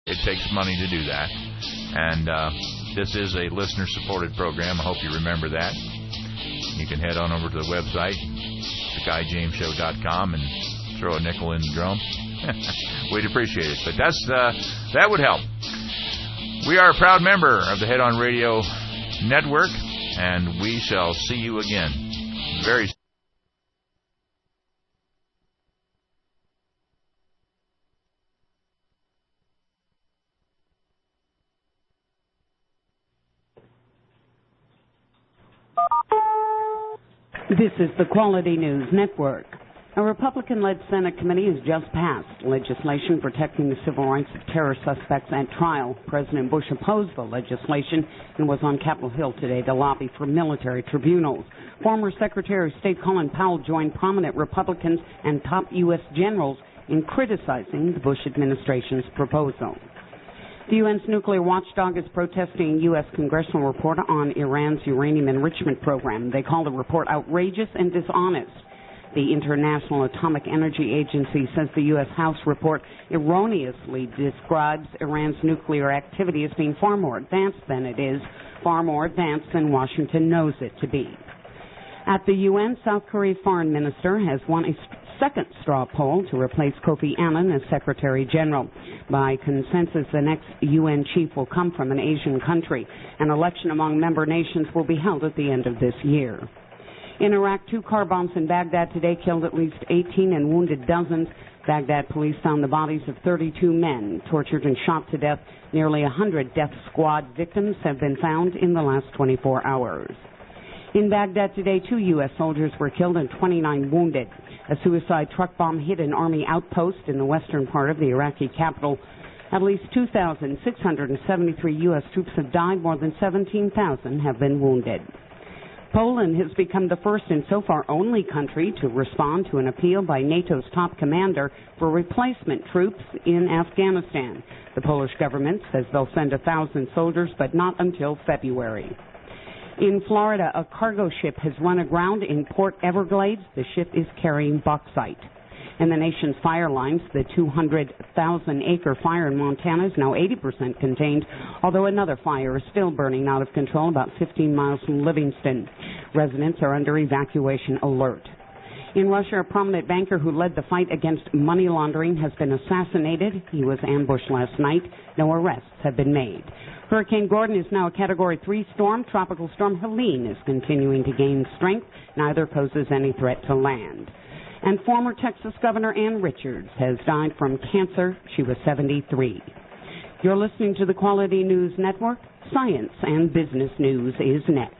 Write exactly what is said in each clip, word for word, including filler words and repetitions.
It takes money to do that. And uh, this is a listener-supported program. I hope you remember that. You can head on over to the website, the guy james show dot com, and throw a nickel in the drum. We'd appreciate it. But that's uh, that would help. We are a proud member of the Head On Radio Network, and we shall see you again very soon. This is the Quality News Network. A Republican-led Senate committee has just passed legislation protecting the civil rights of terror suspects at trial. President Bush opposed the legislation and was on Capitol Hill today to lobby for military tribunals. Former Secretary of State Colin Powell joined prominent Republicans and top U S generals in criticizing the Bush administration's proposal. The U N's nuclear watchdog is protesting a U S congressional report on Iran's uranium enrichment program. They call the report outrageous and dishonest. The International Atomic Energy Agency says the U S House report erroneously describes Iran's nuclear activity as being far more advanced than it is, far more advanced than Washington knows it to be. At the U N, South Korea's foreign minister has won a second straw poll to replace Kofi Annan as Secretary General. By consensus, the next U N chief will come from an Asian country. An election among member nations will be held at the end of this year. In Iraq, two car bombs in Baghdad today killed at least eighteen and wounded dozens. Baghdad police found the bodies of thirty-two men tortured and shot to death. Nearly one hundred death squad victims have been found in the last twenty-four hours. In Baghdad today, two U S soldiers were killed and twenty-nine wounded. A suicide truck bomb hit an army outpost in the western part of the Iraqi capital. At least two thousand six hundred seventy-three U S troops have died. More than seventeen thousand have been wounded. Poland has become the first and so far only country to respond to an appeal by NATO's top commander for replacement troops in Afghanistan. The Polish government says they'll send a thousand soldiers, but not until February. In Florida, a cargo ship has run aground in Port Everglades. The ship is carrying bauxite. And the nation's fire lines, the two hundred thousand acre fire in Montana, is now eighty percent contained, although another fire is still burning out of control about fifteen miles from Livingston. Residents are under evacuation alert. In Russia, a prominent banker who led the fight against money laundering has been assassinated. He was ambushed last night. No arrests have been made. Hurricane Gordon is now a Category three storm. Tropical Storm Helene is continuing to gain strength. Neither poses any threat to land. And former Texas Governor Ann Richards has died from cancer. She was seventy-three. You're listening to the Quality News Network. Science and business news is next.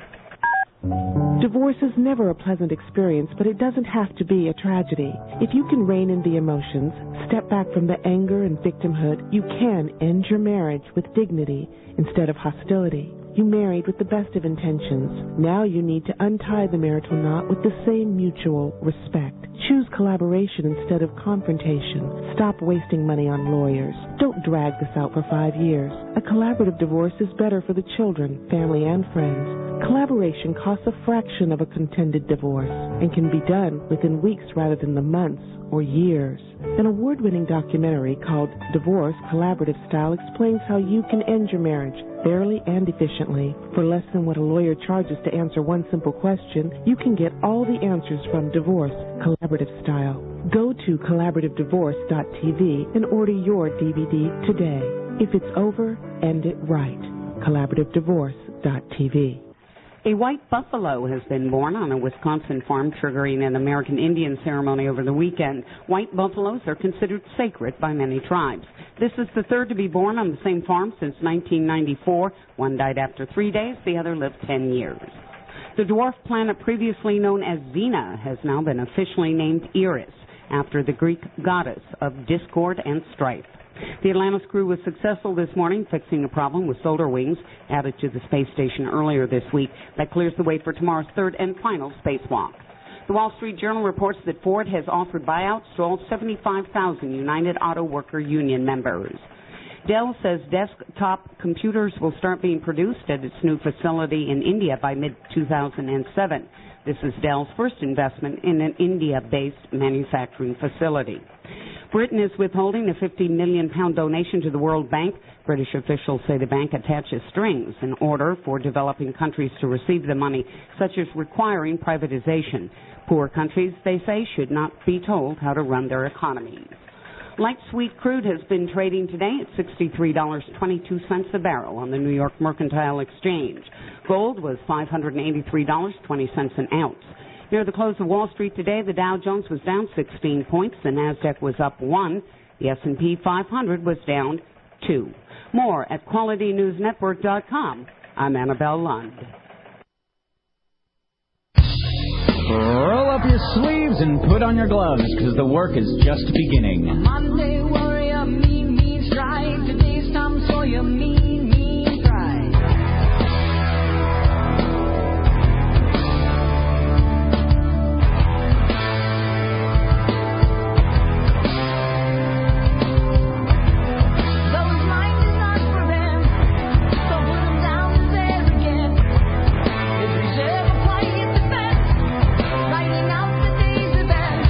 Divorce is never a pleasant experience, but it doesn't have to be a tragedy. If you can rein in the emotions, step back from the anger and victimhood, you can end your marriage with dignity instead of hostility. You married with the best of intentions. Now you need to untie the marital knot with the same mutual respect. Choose collaboration instead of confrontation. Stop wasting money on lawyers. Don't drag this out for five years. A collaborative divorce is better for the children, family, and friends. Collaboration costs a fraction of a contended divorce and can be done within weeks rather than the months or years. An award-winning documentary called Divorce Collaborative Style explains how you can end your marriage fairly and efficiently. For less than what a lawyer charges to answer one simple question, you can get all the answers from Divorce Collaborative Style. Go to collaborative divorce dot t v and order your D V D today. If it's over, end it right. collaborative divorce dot t v. A white buffalo has been born on a Wisconsin farm, triggering an American Indian ceremony over the weekend. White buffaloes are considered sacred by many tribes. This is the third to be born on the same farm since nineteen ninety-four. One died after three days, the other lived ten years. The dwarf planet previously known as Xena has now been officially named Eris, after the Greek goddess of discord and strife. The Atlantis crew was successful this morning fixing a problem with solar wings added to the space station earlier this week. That clears the way for tomorrow's third and final spacewalk. The Wall Street Journal reports that Ford has offered buyouts to all seventy-five thousand United Auto Worker Union members. Dell says desktop computers will start being produced at its new facility in India by mid two thousand seven. This is Dell's first investment in an India-based manufacturing facility. Britain is withholding a fifty million pound donation to the World Bank. British officials say the bank attaches strings in order for developing countries to receive the money, such as requiring privatization. Poor countries, they say, should not be told how to run their economies. Light sweet crude has been trading today at sixty-three dollars and twenty-two cents a barrel on the New York Mercantile Exchange. Gold was five hundred eighty-three dollars and twenty cents an ounce. Near the close of Wall Street today, the Dow Jones was down sixteen points, the Nasdaq was up one, the S and P five hundred was down two. More at quality news network dot com. I'm Annabelle Lund. Roll up your sleeves and put on your gloves, because the work is just beginning. Monday warrior, mean, mean strike. Today's Tom Sawyer, mean, mean pride. Though his mind is not for them, so put him down as arrogant. His reserve a quiet defense, writing out the day's events.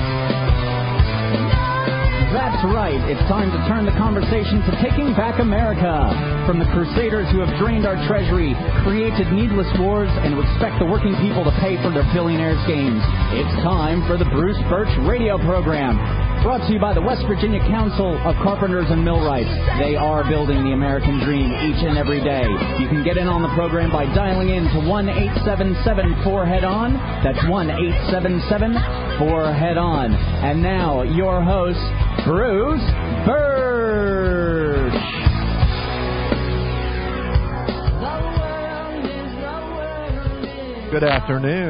That's right. It's time to turn the conversation to taking back America. From the crusaders who have drained our treasury, created needless wars, and who expect the working people to pay for their billionaires' games. It's time for the Bruce Birch radio program. Brought to you by the West Virginia Council of Carpenters and Millwrights. They are building the American dream each and every day. You can get in on the program by dialing in to one eight seven seven four head on. That's one eight seven seven four head on. And now, your host, Bruce Birch. Good afternoon.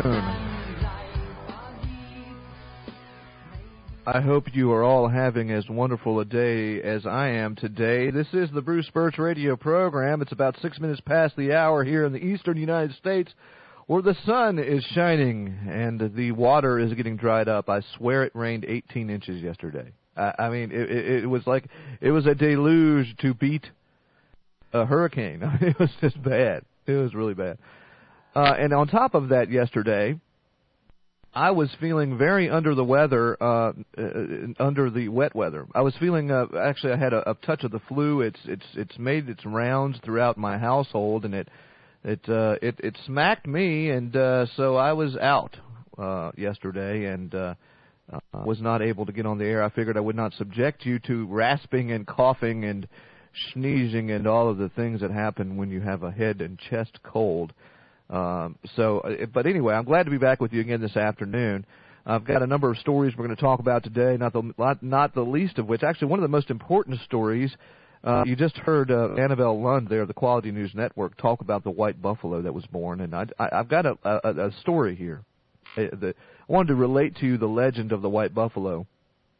I hope you are all having as wonderful a day as I am today. This is the Bruce Birch radio program. It's about six minutes past the hour here in the eastern United States, where the sun is shining and the water is getting dried up. I swear it rained eighteen inches yesterday. I, I mean, it, it, it was like it was a deluge to beat a hurricane. It was just bad. It was really bad. Uh, and on top of that, yesterday, I was feeling very under the weather, uh, uh, under the wet weather. I was feeling, uh, actually, I had a, a touch of the flu. It's it's it's made its rounds throughout my household, and it it uh, it, it smacked me, and uh, so I was out uh, yesterday and uh, uh, was not able to get on the air. I figured I would not subject you to rasping and coughing and sneezing and all of the things that happen when you have a head and chest cold. Um, so, but anyway, I'm glad to be back with you again this afternoon. I've got a number of stories we're going to talk about today, not the not the least of which, actually one of the most important stories, uh, you just heard uh, Annabelle Lund there, the Quality News Network, talk about the white buffalo that was born, and I, I, I've got a, a, a story here. Uh, the, I wanted to relate to you the legend of the white buffalo.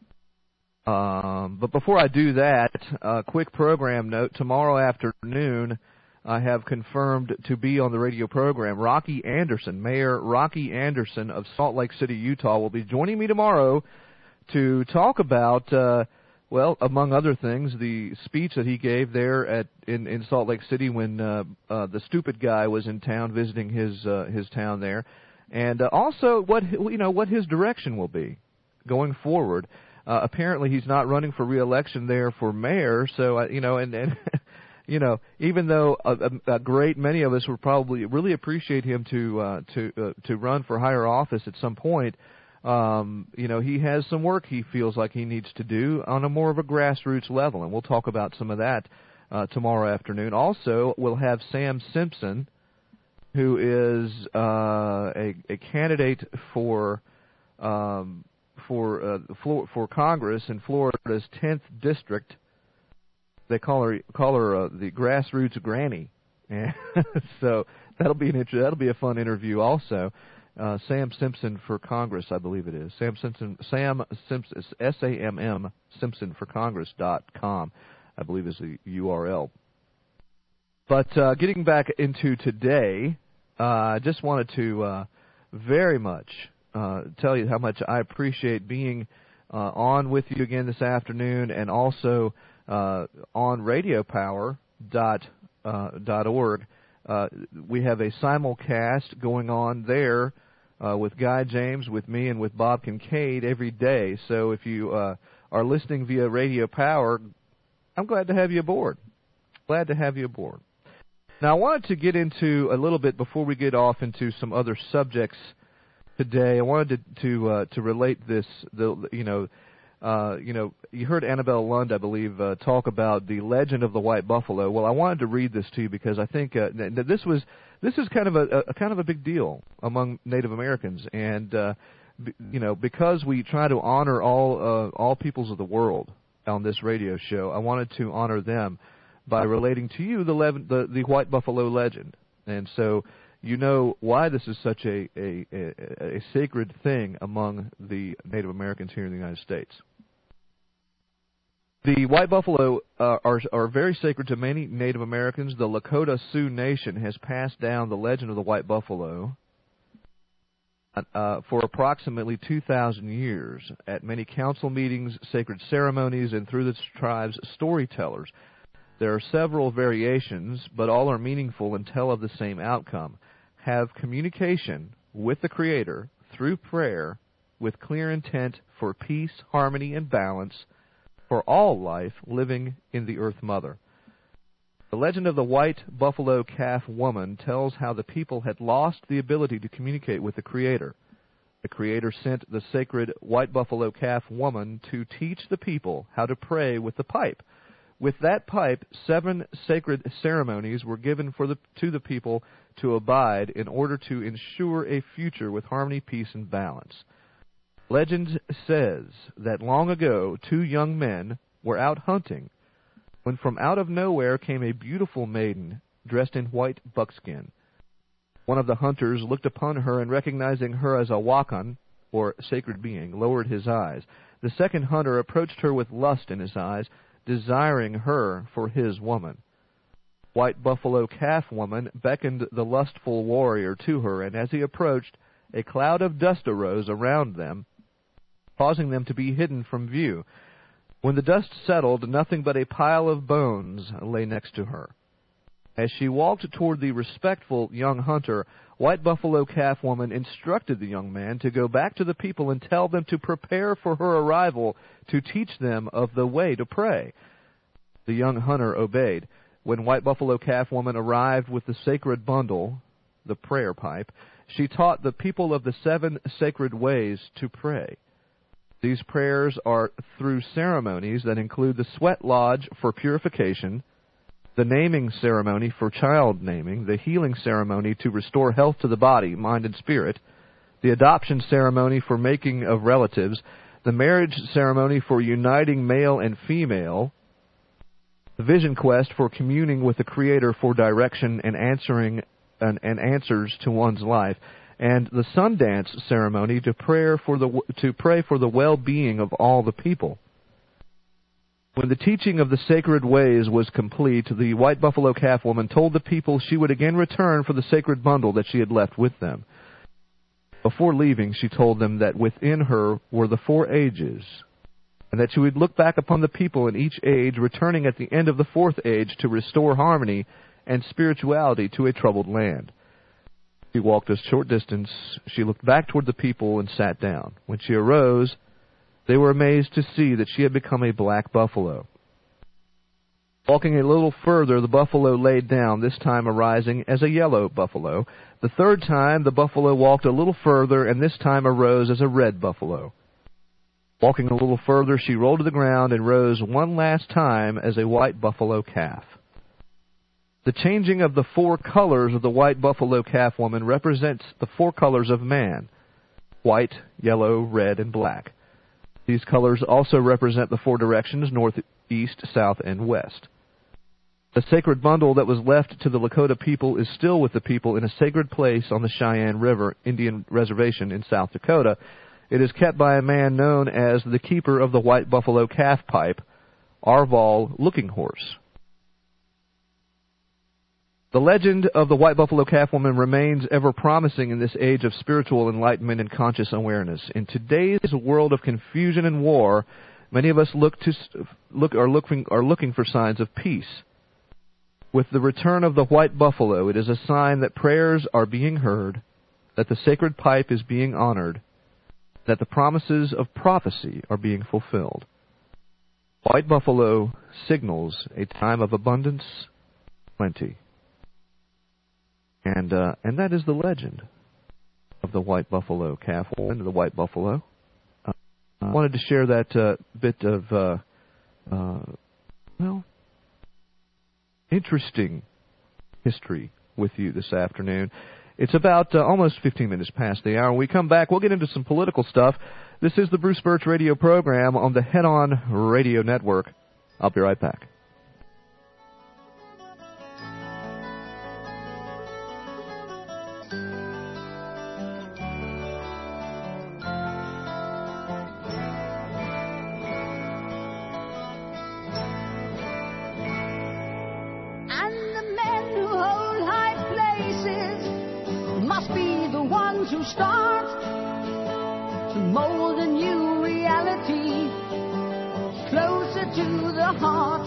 Um, but before I do that, a quick program note. Tomorrow afternoon, I have confirmed to be on the radio program. Rocky Anderson, Mayor Rocky Anderson of Salt Lake City, Utah, will be joining me tomorrow to talk about, uh, well, among other things, the speech that he gave there at in, in Salt Lake City when uh, uh, the stupid guy was in town visiting his uh, his town there, and uh, also what you know what his direction will be going forward. Uh, apparently, he's not running for re-election there for mayor, so uh, you know, and. and You know, even though a, a, a great many of us would probably really appreciate him to uh, to uh, to run for higher office at some point, um, you know, he has some work he feels like he needs to do on a more of a grassroots level, and we'll talk about some of that uh, tomorrow afternoon. Also, we'll have Sam Simpson, who is uh, a, a candidate for um, for uh, for for Congress in Florida's tenth district. They call her call her uh, the grassroots granny, and so that'll be an inter- that'll be a fun interview. Also, uh, Sam Simpson for Congress, I believe it is Sam Simpson. Sam Simpson, S A M M Simpson for Congress dot com, I believe is the U R L. But uh, getting back into today, uh, I just wanted to uh, very much uh, tell you how much I appreciate being uh, on with you again this afternoon, and also. Uh, on radio power dot org, uh, we have a simulcast going on there uh, with Guy James, with me, and with Bob Kincaid every day. So if you uh, are listening via Radio Power, I'm glad to have you aboard. Glad to have you aboard. Now, I wanted to get into a little bit before we get off into some other subjects today. I wanted to to, uh, to relate this. The you know, uh, you know, you heard Annabelle Lund, I believe, uh, talk about the legend of the white buffalo. Well, I wanted to read this to you because I think uh, that this was this is kind of a, a kind of a big deal among Native Americans, and uh, b- you know, because we try to honor all uh, all peoples of the world on this radio show, I wanted to honor them by relating to you the, le- the the white buffalo legend. And so you know why this is such a, a, a, a sacred thing among the Native Americans here in the United States. The white buffalo uh, are, are very sacred to many Native Americans. The Lakota Sioux Nation has passed down the legend of the white buffalo uh, for approximately two thousand years at many council meetings, sacred ceremonies, and through the tribe's storytellers. There are several variations, but all are meaningful and tell of the same outcome. Have communication with the Creator through prayer with clear intent for peace, harmony, and balance for all life living in the Earth Mother. The legend of the white buffalo calf woman tells how the people had lost the ability to communicate with the Creator. The Creator sent the sacred white buffalo calf woman to teach the people how to pray with the pipe. With that pipe, seven sacred ceremonies were given for the, to the people to abide in order to ensure a future with harmony, peace, and balance. Legend says that long ago, two young men were out hunting when from out of nowhere came a beautiful maiden dressed in white buckskin. One of the hunters looked upon her and, recognizing her as a wakan, or sacred being, lowered his eyes. The second hunter approached her with lust in his eyes, desiring her for his woman. White buffalo calf woman beckoned the lustful warrior to her, and as he approached, a cloud of dust arose around them, causing them to be hidden from view. When the dust settled, nothing but a pile of bones lay next to her. As she walked toward the respectful young hunter, white buffalo calf woman instructed the young man to go back to the people and tell them to prepare for her arrival to teach them of the way to pray. The young hunter obeyed. When white buffalo calf woman arrived with the sacred bundle, the prayer pipe, she taught the people of the seven sacred ways to pray. These prayers are through ceremonies that include the sweat lodge for purification, the naming ceremony for child naming, the healing ceremony to restore health to the body, mind, and spirit, the adoption ceremony for making of relatives, the marriage ceremony for uniting male and female, the vision quest for communing with the Creator for direction and answering and, and answers to one's life, and the Sundance ceremony to prayer for the to pray for the well-being of all the people. When the teaching of the sacred ways was complete, the white buffalo calf woman told the people she would again return for the sacred bundle that she had left with them. Before leaving, she told them that within her were the four ages, and that she would look back upon the people in each age, returning at the end of the fourth age to restore harmony and spirituality to a troubled land. She walked a short distance. She looked back toward the people and sat down. When she arose, they were amazed to see that she had become a black buffalo. Walking a little further, the buffalo laid down, this time arising as a yellow buffalo. The third time, the buffalo walked a little further, and this time arose as a red buffalo. Walking a little further, she rolled to the ground and rose one last time as a white buffalo calf. The changing of the four colors of the white buffalo calf woman represents the four colors of man: white, yellow, red, and black. These colors also represent the four directions: north, east, south, and west. The sacred bundle that was left to the Lakota people is still with the people in a sacred place on the Cheyenne River Indian Reservation in South Dakota. It is kept by a man known as the keeper of the white buffalo calf pipe, Arval Looking Horse. The legend of the white buffalo calf woman remains ever promising in this age of spiritual enlightenment and conscious awareness. In today's world of confusion and war, many of us look to look are looking are looking for signs of peace. With the return of the white buffalo, it is a sign that prayers are being heard, that the sacred pipe is being honored, that the promises of prophecy are being fulfilled. White buffalo signals a time of abundance, plenty. And uh, and that is the legend of the white buffalo calf and the white buffalo. Uh, I wanted to share that uh, bit of, uh, uh, well, interesting history with you this afternoon. It's about uh, almost fifteen minutes past the hour. When we come back, we'll get into some political stuff. This is the Bruce Birch Radio program on the Head On Radio Network. I'll be right back. To start to mold a new reality, closer to the heart,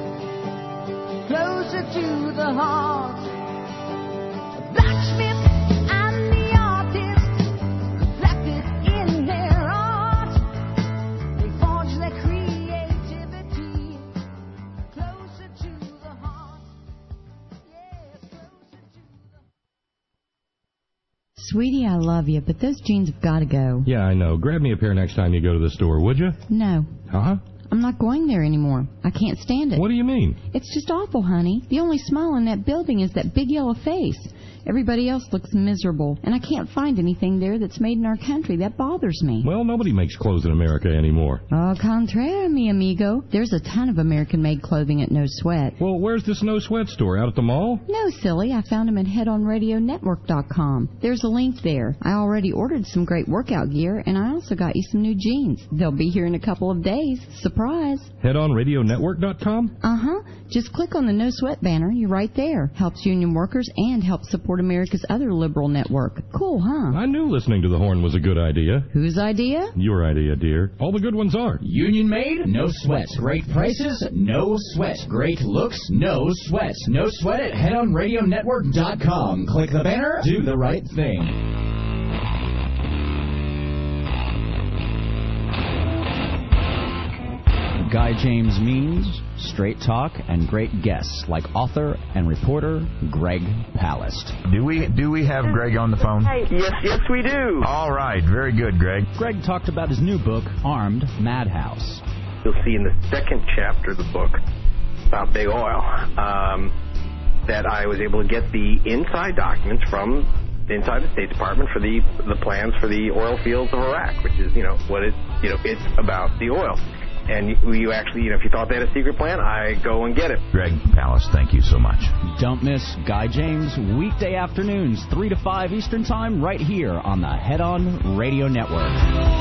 closer to the heart. The blacksmith and the artist reflected in their art. They forge their creativity closer to the heart. Yes, closer to the heart. Sweetie, I love you, but those jeans have got to go. Yeah, I know. Grab me a pair next time you go to the store, would you? No. Huh? I'm not going there anymore. I can't stand it. What do you mean? It's just awful, honey. The only smile in that building is that big yellow face. Everybody else looks miserable, and I can't find anything there that's made in our country. That bothers me. Well, nobody makes clothes in America anymore. Au contraire, mi amigo. There's a ton of American-made clothing at No Sweat. Well, where's this No Sweat store? Out at the mall? No, silly. I found them at head on radio network dot com. There's a link there. I already ordered some great workout gear, and I also got you some new jeans. They'll be here in a couple of days. Surprise. head on radio network dot com? Uh-huh. Just click on the No Sweat banner. You're right there. Helps union workers and helps support America's other liberal network. Cool, huh? I knew listening to the horn was a good idea. Whose idea? Your idea, dear. All the good ones are. Union made, no sweat. Great prices, no sweat. Great looks, no sweat. No sweat at head on radio network dot com. Click the banner, do the right thing. Guy James means straight talk and great guests like author and reporter Greg Palast. Do we do we have Greg on the phone? Yes, yes, we do. All right, very good, Greg. Greg talked about his new book, Armed Madhouse. You'll see in the second chapter of the book about big oil um, that I was able to get the inside documents from inside the State Department for the the plans for the oil fields of Iraq, which is, you know, what it, you know, it's about the oil. And you, you actually, you know, if you thought they had a secret plan, I go and get it. Greg Palast, thank you so much. Don't miss Guy James weekday afternoons, three to five Eastern Time, right here on the Head On Radio Network.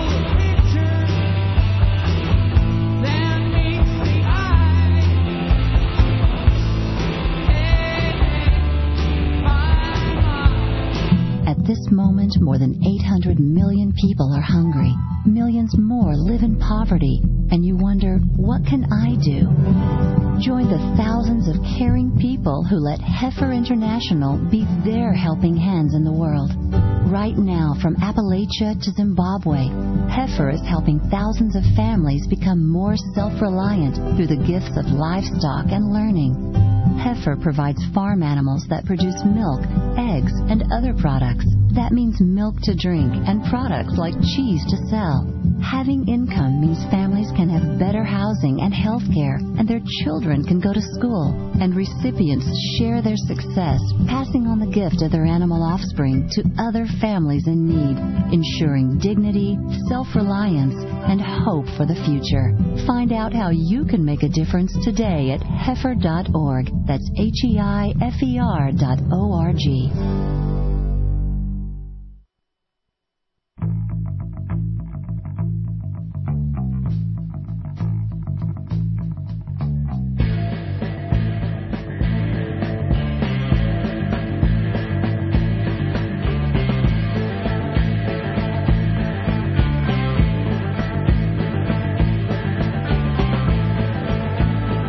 At this moment, more than eight hundred million people are hungry. Millions more live in poverty. And you wonder, what can I do? Join the thousands of caring people who let Heifer International be their helping hands in the world. Right now, from Appalachia to Zimbabwe, Heifer is helping thousands of families become more self-reliant through the gifts of livestock and learning. Heifer provides farm animals that produce milk, eggs, and other products. That means milk to drink and products like cheese to sell. Having income means families can have better housing and health care, and their children can go to school. And recipients share their success, passing on the gift of their animal offspring to other families in need, ensuring dignity, self-reliance, and hope for the future. Find out how you can make a difference today at heifer dot org. That's H E I F E R dot O R G.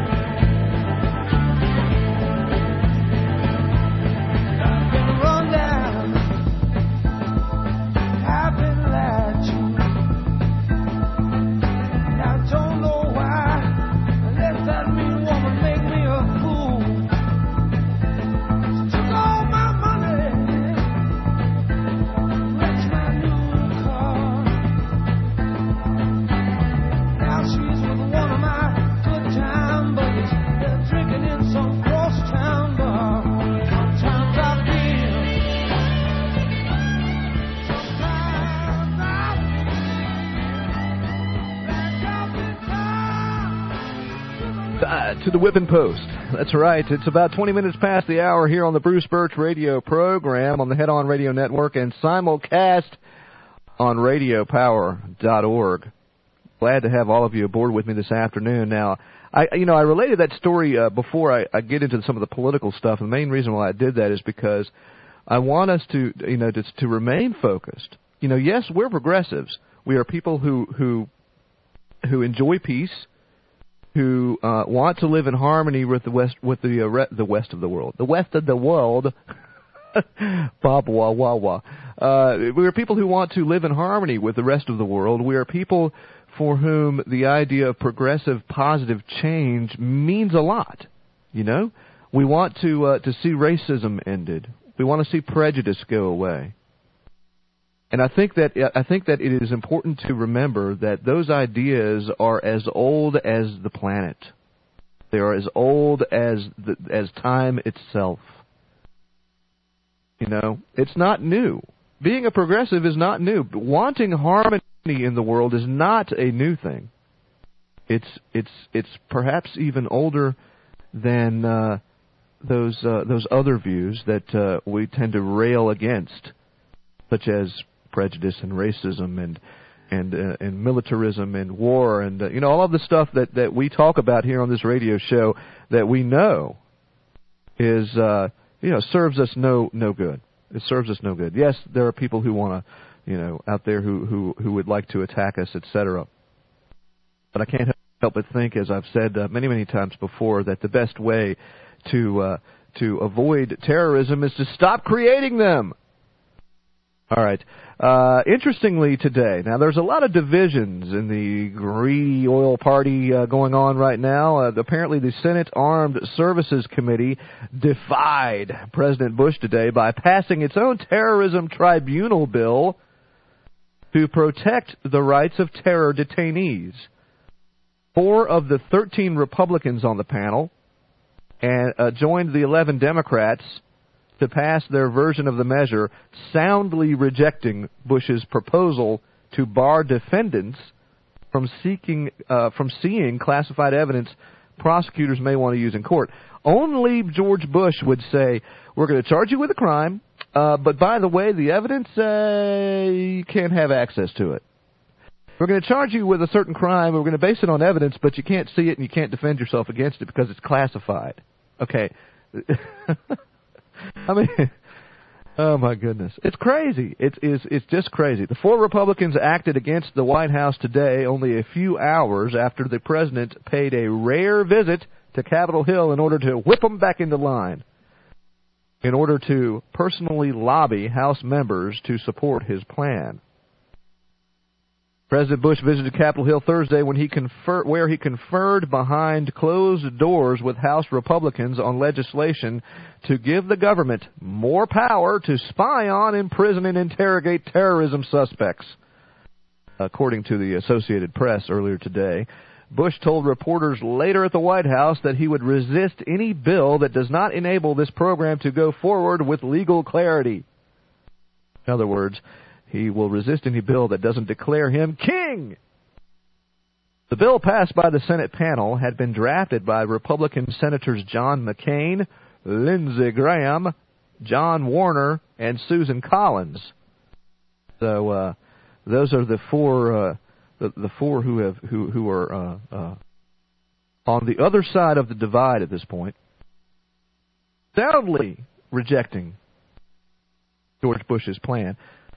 Run down. to the whipping post. That's right. It's about twenty minutes past the hour here on the Bruce Birch radio program on the Head On Radio Network and simulcast on radio power dot org. Glad to have all of you aboard with me this afternoon. Now, I, you know, I related that story uh, before I, I get into some of the political stuff. And the main reason why I did that is because I want us to, you know, to, to remain focused. You know, yes, we're progressives. We are people who who who enjoy peace, who uh, want to live in harmony with the west, with the uh, re- the west of the world, the west of the world. Bob wah wah wah. Uh, we are people who want to live in harmony with the rest of the world. We are people for whom the idea of progressive, positive change means a lot. You know, we want to uh, to see racism ended. We want to see prejudice go away. And I think that I think that it is important to remember that those ideas are as old as the planet. They are as old as the, as time itself. You know, it's not new. Being a progressive is not new. Wanting harmony in the world is not a new thing. It's it's it's perhaps even older than uh, those uh, those other views that uh, we tend to rail against, such as prejudice and racism and and uh, and militarism and war and uh, you know all of the stuff that, that we talk about here on this radio show that we know is uh, you know serves us no no good. It serves us no good. Yes, there are people who want to you know out there who who who would like to attack us, et cetera. But I can't help but think, as I've said uh, many many times before, that the best way to uh, to avoid terrorism is to stop creating them. All right. Uh, interestingly today, now there's a lot of divisions in the greedy oil party uh, going on right now. Uh, apparently the Senate Armed Services Committee defied President Bush today by passing its own terrorism tribunal bill to protect the rights of terror detainees. Four of the thirteen Republicans on the panel and uh, joined the eleven Democrats to pass their version of the measure, soundly rejecting Bush's proposal to bar defendants from seeking uh, from seeing classified evidence prosecutors may want to use in court. Only George Bush would say, "We're going to charge you with a crime, uh, but by the way, the evidence uh, you can't have access to it. We're going to charge you with a certain crime. We're going to base it on evidence, but you can't see it and you can't defend yourself against it because it's classified." Okay. I mean, oh my goodness. It's crazy. It's, it's, it's just crazy. The four Republicans acted against the White House today only a few hours after the president paid a rare visit to Capitol Hill in order to whip them back into line, in order to personally lobby House members to support his plan. President Bush visited Capitol Hill Thursday when he confer- where he conferred behind closed doors with House Republicans on legislation to give the government more power to spy on, imprison, and interrogate terrorism suspects. According to the Associated Press earlier today, Bush told reporters later at the White House that he would resist any bill that does not enable this program to go forward with legal clarity. In other words, he will resist any bill that doesn't declare him king. The bill passed by the Senate panel had been drafted by Republican Senators John McCain, Lindsey Graham, John Warner, and Susan Collins. So uh, those are the four uh, the, the four who have who who are uh, uh, on the other side of the divide at this point, soundly rejecting George Bush's plan.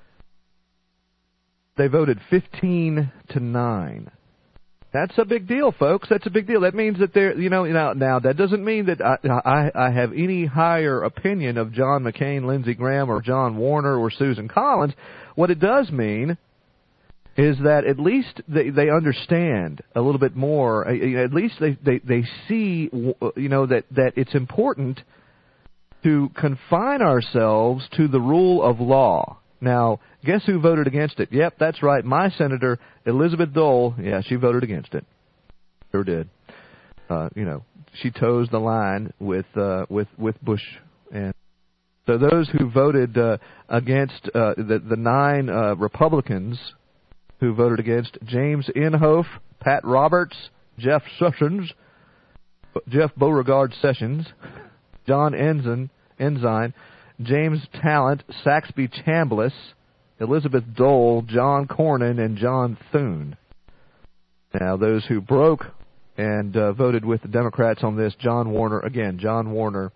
They voted fifteen to nine. That's a big deal, folks. That's a big deal. That means that they're, you know, now, now that doesn't mean that I, I, I have any higher opinion of John McCain, Lindsey Graham, or John Warner, or Susan Collins. What it does mean is that at least they, they understand a little bit more. At least they, they, they see, you know, that, that it's important to confine ourselves to the rule of law. Now, guess who voted against it? Yep, that's right. My Senator, Elizabeth Dole, yeah, she voted against it. Sure did. Uh, you know, she toes the line with uh, with with Bush. And so those who voted uh, against uh, the, the nine uh, Republicans who voted against James Inhofe, Pat Roberts, Jeff Sessions, Jeff Beauregard Sessions, John Ensign, Ensign, James Talent, Saxby Chambliss, Elizabeth Dole, John Cornyn, and John Thune. Now, those who broke and uh, voted with the Democrats on this, John Warner, again, John Warner,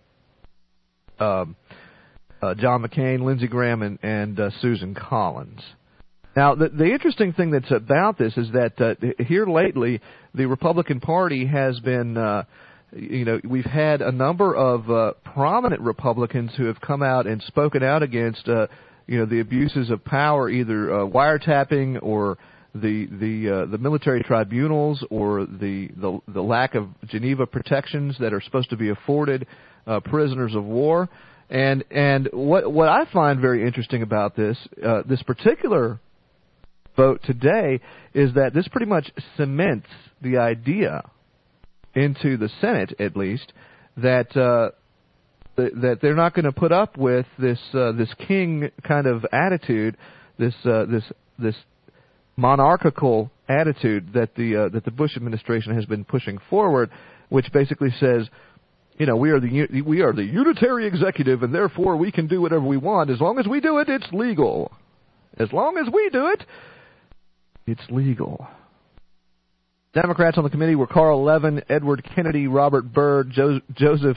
um, uh, John McCain, Lindsey Graham, and, and uh, Susan Collins. Now, the, the interesting thing that's about this is that uh, here lately, the Republican Party has been, uh, you know, we've had a number of uh, prominent Republicans who have come out and spoken out against, uh, you know, the abuses of power, either uh, wiretapping or the the uh, the military tribunals, or the, the the lack of Geneva protections that are supposed to be afforded uh, prisoners of war. And and what what I find very interesting about this uh, this particular vote today is that this pretty much cements the idea into the Senate, at least, that uh, th- that they're not going to put up with this uh, this king kind of attitude, this uh, this this monarchical attitude that the uh, that the Bush administration has been pushing forward, which basically says, you know, we are the we are the unitary executive, and therefore we can do whatever we want as long as we do it. It's legal. As long as we do it, it's legal. Democrats on the committee were Carl Levin, Edward Kennedy, Robert Byrd, jo- Joseph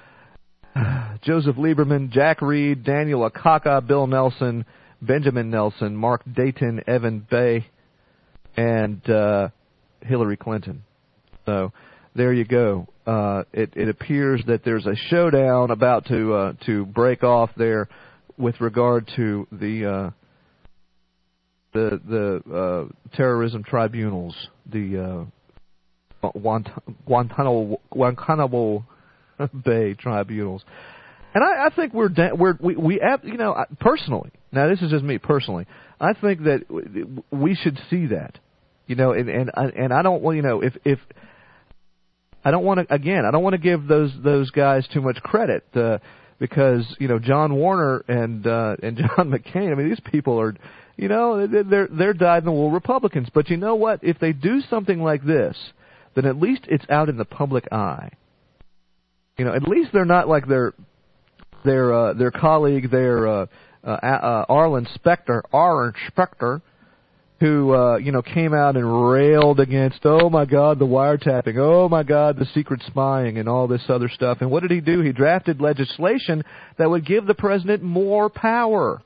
Joseph Lieberman, Jack Reed, Daniel Akaka, Bill Nelson, Benjamin Nelson, Mark Dayton, Evan Bay, and uh, Hillary Clinton. So there you go. Uh, it, it appears that there's a showdown about to uh, to break off there with regard to the uh, the the uh, terrorism tribunals, the uh, Guantanamo Guantanamo Bay tribunals. And I, I think we're da- we're we, we you know personally. Now this is just me personally. I think that we should see that, you know, and and and I don't well, you know, if if I don't want to again, I don't want to give those those guys too much credit uh, because you know John Warner and uh, and John McCain. I mean, these people are, you know, they're they're dyed-in-the-wool Republicans. But you know what? If they do something like this, then at least it's out in the public eye. You know, at least they're not like their their uh, their colleague, their uh, uh, uh, Arlen Specter, Arlen Specter, who uh, you know came out and railed against, oh my God, the wiretapping, oh my God, the secret spying, and all this other stuff. And what did he do? He drafted legislation that would give the president more power.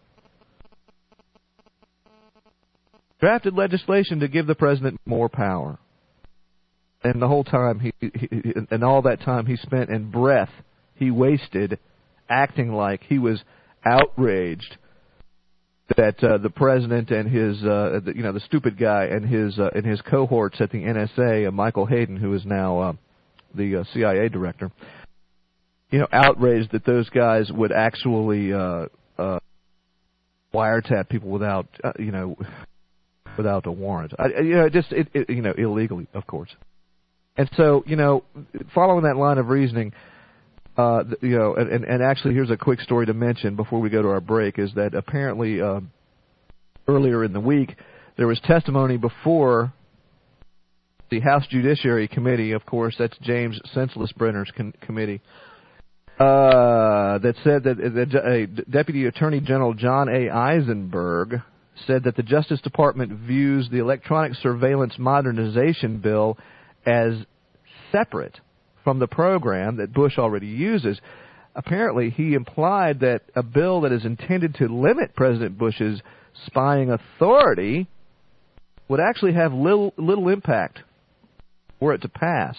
Drafted legislation to give the president more power. And the whole time, he, he and all that time he spent and breath he wasted acting like he was outraged that uh, the president and his, uh, the, you know, the stupid guy and his uh, and his cohorts at the N S A, uh, Michael Hayden, who is now uh, the uh, C I A director, you know, outraged that those guys would actually uh, uh, wiretap people without, uh, you know, without a warrant. I, you know, just it, it, you know, illegally, of course. And so, you know, following that line of reasoning, uh, you know, and, and actually here's a quick story to mention before we go to our break, is that apparently uh, earlier in the week there was testimony before the House Judiciary Committee, of course, that's James Senselessbrenner's con- committee, uh, that said that uh, uh, Deputy Attorney General John A. Eisenberg said that the Justice Department views the Electronic Surveillance Modernization Bill as separate from the program that Bush already uses. Apparently, he implied that a bill that is intended to limit President Bush's spying authority would actually have little, little impact were it to pass.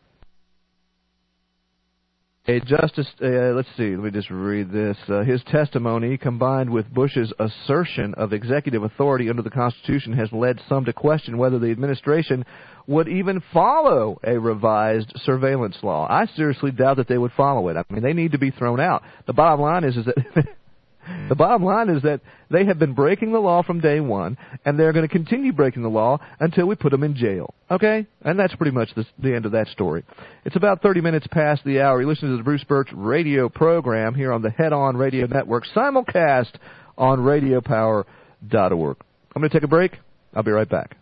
A justice, uh, let's see, let me just read this. Uh, his testimony, combined with Bush's assertion of executive authority under the Constitution, has led some to question whether the administration would even follow a revised surveillance law. I seriously doubt that they would follow it. I mean, they need to be thrown out. The bottom line is, is that the bottom line is that they have been breaking the law from day one, and they're going to continue breaking the law until we put them in jail. Okay? And that's pretty much the, the end of that story. It's about thirty minutes past the hour. You're listening to the Bruce Birch radio program here on the Head On Radio Network, simulcast on radio power dot org. I'm going to take a break. I'll be right back.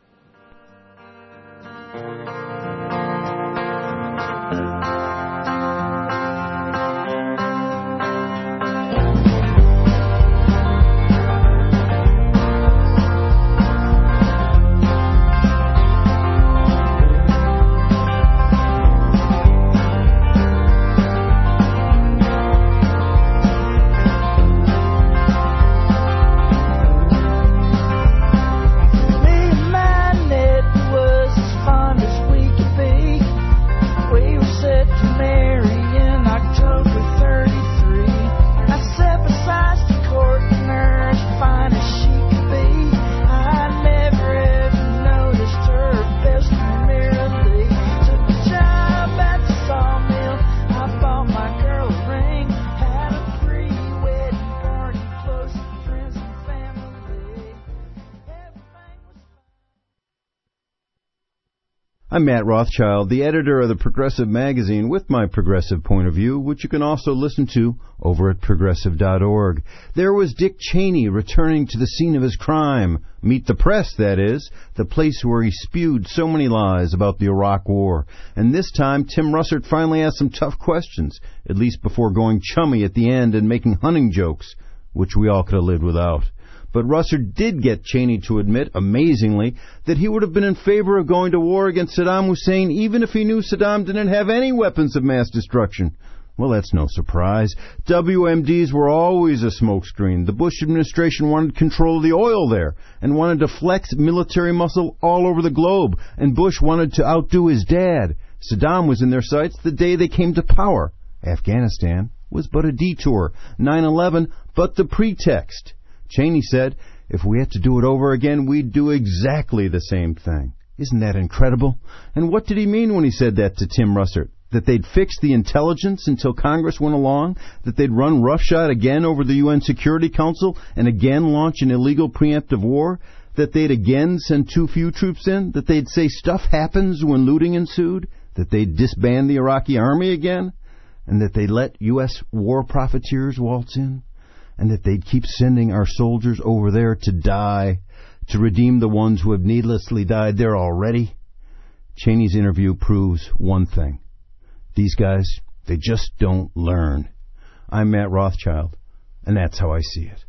I'm Matt Rothschild, the editor of the Progressive Magazine, with my progressive point of view, which you can also listen to over at progressive dot org. There was Dick Cheney returning to the scene of his crime. Meet the Press, that is, the place where he spewed so many lies about the Iraq War. And this time, Tim Russert finally asked some tough questions, at least before going chummy at the end and making hunting jokes, which we all could have lived without. But Russert did get Cheney to admit, amazingly, that he would have been in favor of going to war against Saddam Hussein even if he knew Saddam didn't have any weapons of mass destruction. Well, that's no surprise. W M Ds were always a smokescreen. The Bush administration wanted control of the oil there and wanted to flex military muscle all over the globe, and Bush wanted to outdo his dad. Saddam was in their sights the day they came to power. Afghanistan was but a detour. nine eleven, but the pretext. Cheney said, if we had to do it over again, we'd do exactly the same thing. Isn't that incredible? And what did he mean when he said that to Tim Russert? That they'd fix the intelligence until Congress went along? That they'd run roughshod again over the U N Security Council and again launch an illegal preemptive war? That they'd again send too few troops in? That they'd say stuff happens when looting ensued? That they'd disband the Iraqi army again? And that they'd let U S war profiteers waltz in? And that they'd keep sending our soldiers over there to die, to redeem the ones who have needlessly died there already? Cheney's interview proves one thing. These guys, they just don't learn. I'm Matt Rothschild, and that's how I see it.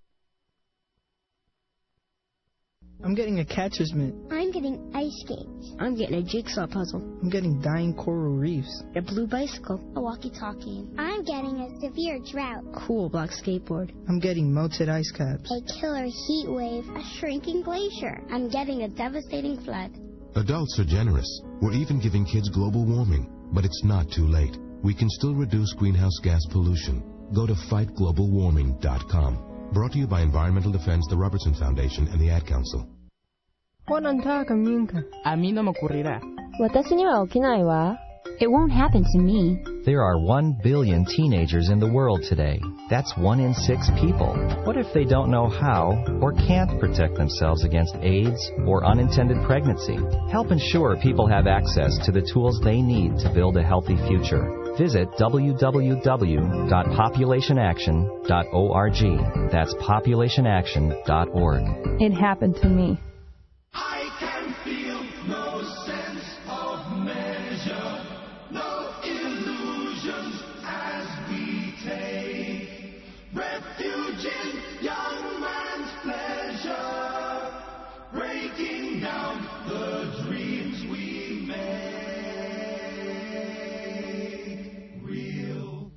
I'm getting a catcher's mitt. I'm getting ice skates. I'm getting a jigsaw puzzle. I'm getting dying coral reefs. A blue bicycle. A walkie-talkie. I'm getting a severe drought. Cool black skateboard. I'm getting melted ice caps. A killer heat wave. A shrinking glacier. I'm getting a devastating flood. Adults are generous. We're even giving kids global warming. But it's not too late. We can still reduce greenhouse gas pollution. Go to fight global warming dot com. Brought to you by Environmental Defense, the Robertson Foundation, and the Ad Council. It won't happen to me. There are one billion teenagers in the world today. That's one in six people. What if they don't know how or can't protect themselves against AIDS or unintended pregnancy? Help ensure people have access to the tools they need to build a healthy future. Visit w w w dot population action dot org. That's population action dot org. It happened to me. I can feel no sense of measure, no illusions as we take refuge in young man's pleasure, breaking down the dreams we make real.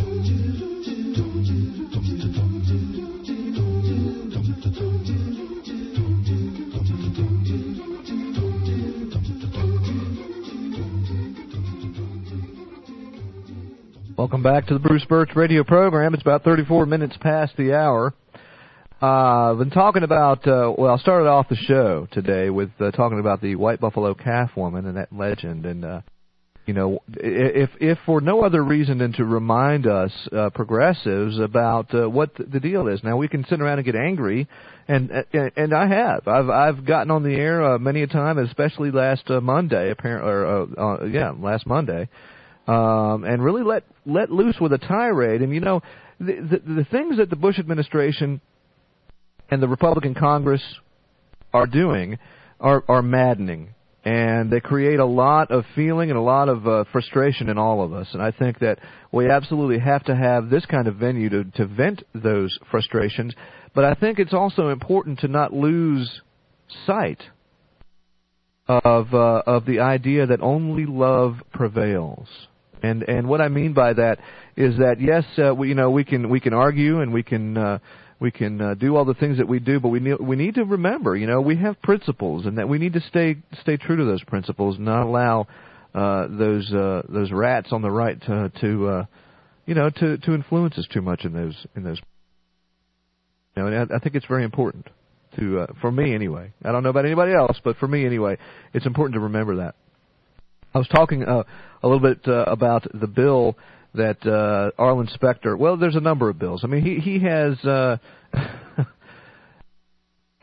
Welcome back to the Bruce Birch radio program. It's about thirty-four minutes past the hour. Uh, I've been talking about, uh, well, I started off the show today with uh, talking about the White Buffalo Calf woman and that legend. And, uh, you know, if if for no other reason than to remind us uh, progressives about uh, what the deal is. Now, we can sit around and get angry, and and, and I have. I've I've gotten on the air uh, many a time, especially last uh, Monday, apparently, or uh, uh, yeah, last Monday. Um, and really let let loose with a tirade. And, you know, the, the, the things that the Bush administration and the Republican Congress are doing are, are maddening. And they create a lot of feeling and a lot of uh, frustration in all of us. And I think that we absolutely have to have this kind of venue to, to vent those frustrations. But I think it's also important to not lose sight of uh, of the idea that only love prevails. And and what I mean by that is that yes, uh, we you know we can we can argue and we can uh, we can uh, do all the things that we do, but we need we need to remember, you know, we have principles, and that we need to stay stay true to those principles, and not allow uh, those uh, those rats on the right to to uh, you know to, to influence us too much in those in those. You know, and I, I think it's very important to uh, for me anyway. I don't know about anybody else, but for me anyway, it's important to remember that. I was talking uh, a little bit uh, about the bill that uh, Arlen Specter. Well, there's a number of bills. I mean, he he has uh,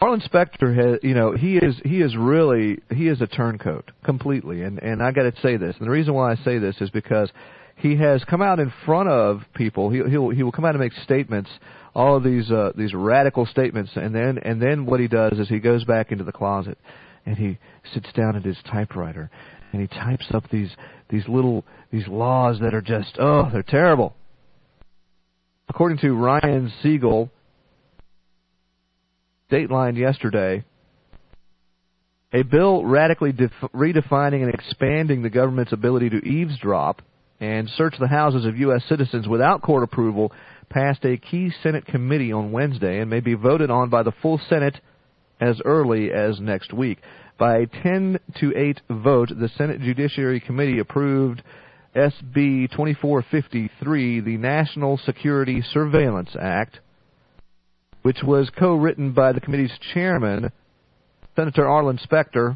Arlen Specter has, you know, he is he is really he is a turncoat completely, and and I got to say this. And the reason why I say this is because he has come out in front of people. He he'll he will come out and make statements, all of these uh, these radical statements, and then and then what he does is he goes back into the closet and he sits down at his typewriter and he types up these these little these laws that are just oh they're terrible. According to Ryan Siegel, Dateline yesterday, a bill radically def- redefining and expanding the government's ability to eavesdrop and search the houses of U S citizens without court approval passed a key Senate committee on Wednesday and may be voted on by the full Senate as early as next week. By a ten to eight vote, the Senate Judiciary Committee approved S B twenty-four fifty-three, the National Security Surveillance Act, which was co-written by the committee's chairman, Senator Arlen Specter,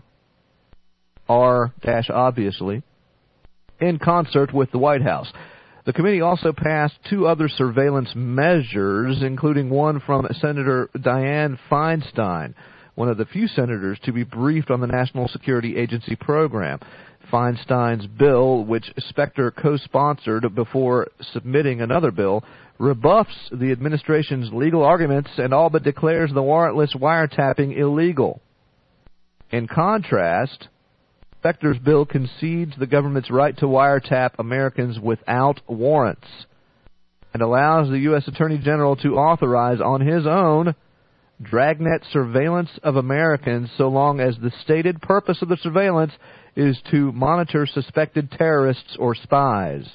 R-obviously, in concert with the White House. The committee also passed two other surveillance measures, including one from Senator Dianne Feinstein, one of the few senators to be briefed on the National Security Agency program. Feinstein's bill, which Specter co-sponsored before submitting another bill, rebuffs the administration's legal arguments and all but declares the warrantless wiretapping illegal. In contrast, Specter's bill concedes the government's right to wiretap Americans without warrants and allows the U S Attorney General to authorize on his own dragnet surveillance of Americans so long as the stated purpose of the surveillance is to monitor suspected terrorists or spies.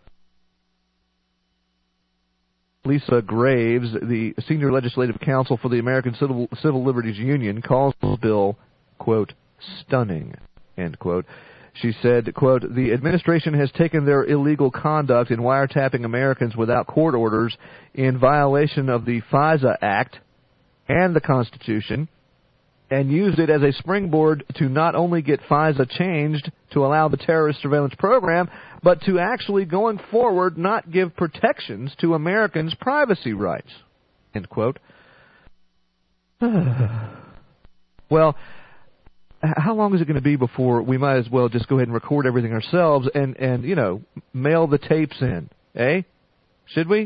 Lisa Graves, the senior legislative counsel for the American Civil, Civil Liberties Union, calls the bill, quote, stunning, end quote. She said, quote, the administration has taken their illegal conduct in wiretapping Americans without court orders in violation of the FISA Act and the Constitution and used it as a springboard to not only get FISA changed to allow the terrorist surveillance program, but to actually, going forward, not give protections to Americans' privacy rights, end quote. Well, how long is it going to be before we might as well just go ahead and record everything ourselves and, and you know, mail the tapes in, eh? Should we?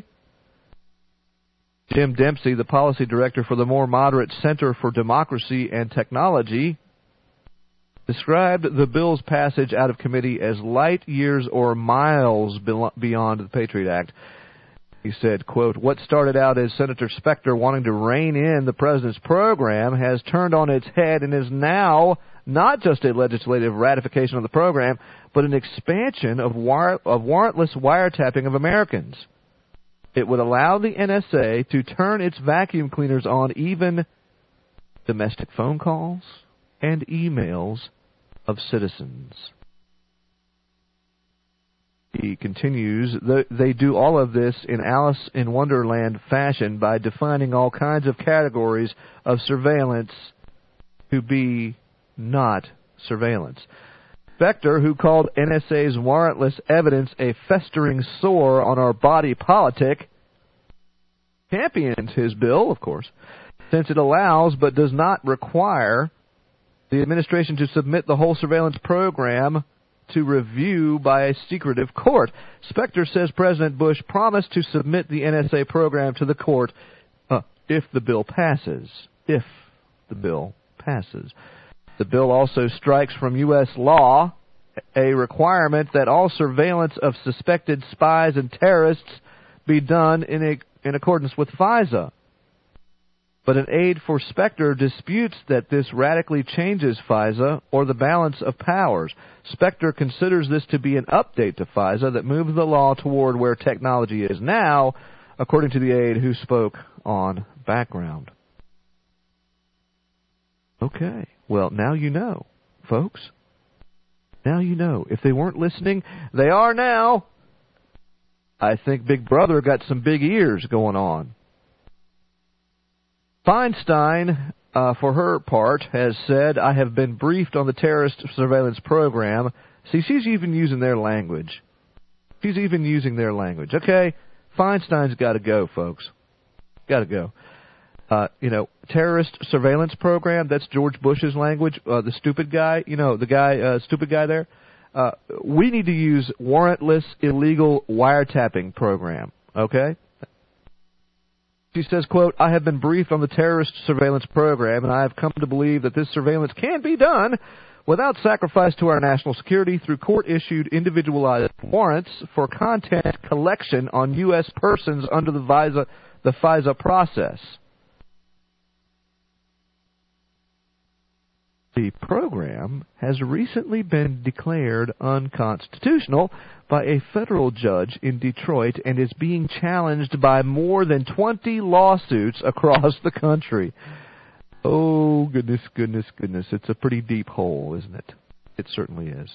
Jim Dempsey, the policy director for the more moderate Center for Democracy and Technology, described the bill's passage out of committee as light years or miles beyond the Patriot Act. He said, quote, what started out as Senator Specter wanting to rein in the president's program has turned on its head and is now not just a legislative ratification of the program, but an expansion of, wire, of warrantless wiretapping of Americans. It would allow the N S A to turn its vacuum cleaners on even domestic phone calls and emails of citizens. He continues, they do all of this in Alice in Wonderland fashion by defining all kinds of categories of surveillance to be not surveillance. Specter, who called N S A's warrantless evidence a festering sore on our body politic, championed his bill, of course, since it allows but does not require the administration to submit the whole surveillance program to review by a secretive court. Specter says President Bush promised to submit the N S A program to the court uh, if the bill passes. If the bill passes. The bill also strikes from U S law a requirement that all surveillance of suspected spies and terrorists be done in a, in accordance with FISA. But an aide for Specter disputes that this radically changes FISA or the balance of powers. Specter considers this to be an update to FISA that moves the law toward where technology is now, according to the aide who spoke on Background. Okay, well, now you know, folks. Now you know. If they weren't listening, they are now. I think Big Brother got some big ears going on. Feinstein, uh, for her part, has said, I have been briefed on the terrorist surveillance program. See, she's even using their language. She's even using their language. Okay, Feinstein's got to go, folks. Got to go. Uh, you know, terrorist surveillance program, that's George Bush's language, uh, the stupid guy, you know, the guy, uh, stupid guy there. Uh, we need to use warrantless illegal wiretapping program, okay? She says, quote, I have been briefed on the terrorist surveillance program, and I have come to believe that this surveillance can be done without sacrifice to our national security through court-issued individualized warrants for content collection on U S persons under the FISA, the FISA process. The program has recently been declared unconstitutional by a federal judge in Detroit and is being challenged by more than twenty lawsuits across the country. Oh, goodness, goodness, goodness. It's a pretty deep hole, isn't it? It certainly is.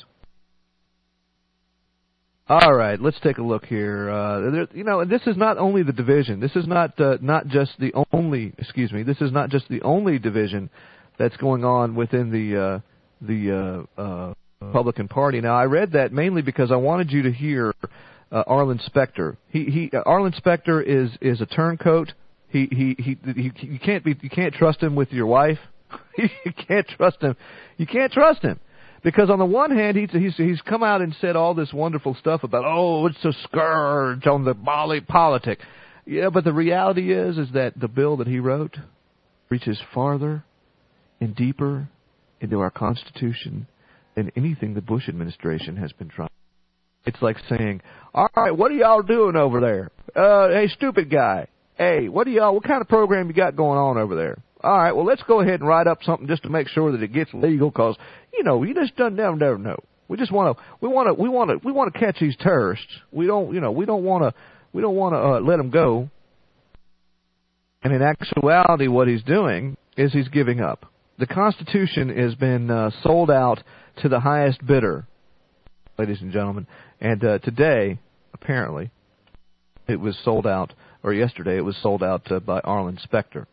All right, let's take a look here. Uh, there, you know, this is not only the division. This is not uh, not just the only, excuse me, this is not just the only division that's going on within the uh, the uh, uh, Republican Party. Now, I read that mainly because I wanted you to hear uh, Arlen Specter. He, he, uh, Arlen Specter is is a turncoat. He, he he he you can't be you can't trust him with your wife. You can't trust him. You can't trust him because on the one hand he's he's he's come out and said all this wonderful stuff about oh it's a scourge on the Bali politic. Yeah, but the reality is is that the bill that he wrote reaches farther and deeper into our Constitution than anything the Bush administration has been trying. It's like saying, all right, what are y'all doing over there? Uh, hey, stupid guy. Hey, what do y'all, what kind of program you got going on over there? All right, well, let's go ahead and write up something just to make sure that it gets legal because, you know, you just don't never, never know. We just want to, we want to, we want to, we want to catch these terrorists. We don't, you know, we don't want to, we don't want to uh, let them go. And in actuality, what he's doing is he's giving up. The Constitution has been uh, sold out to the highest bidder, ladies and gentlemen. And uh, today, apparently, it was sold out, or yesterday it was sold out uh, by Arlen Specter.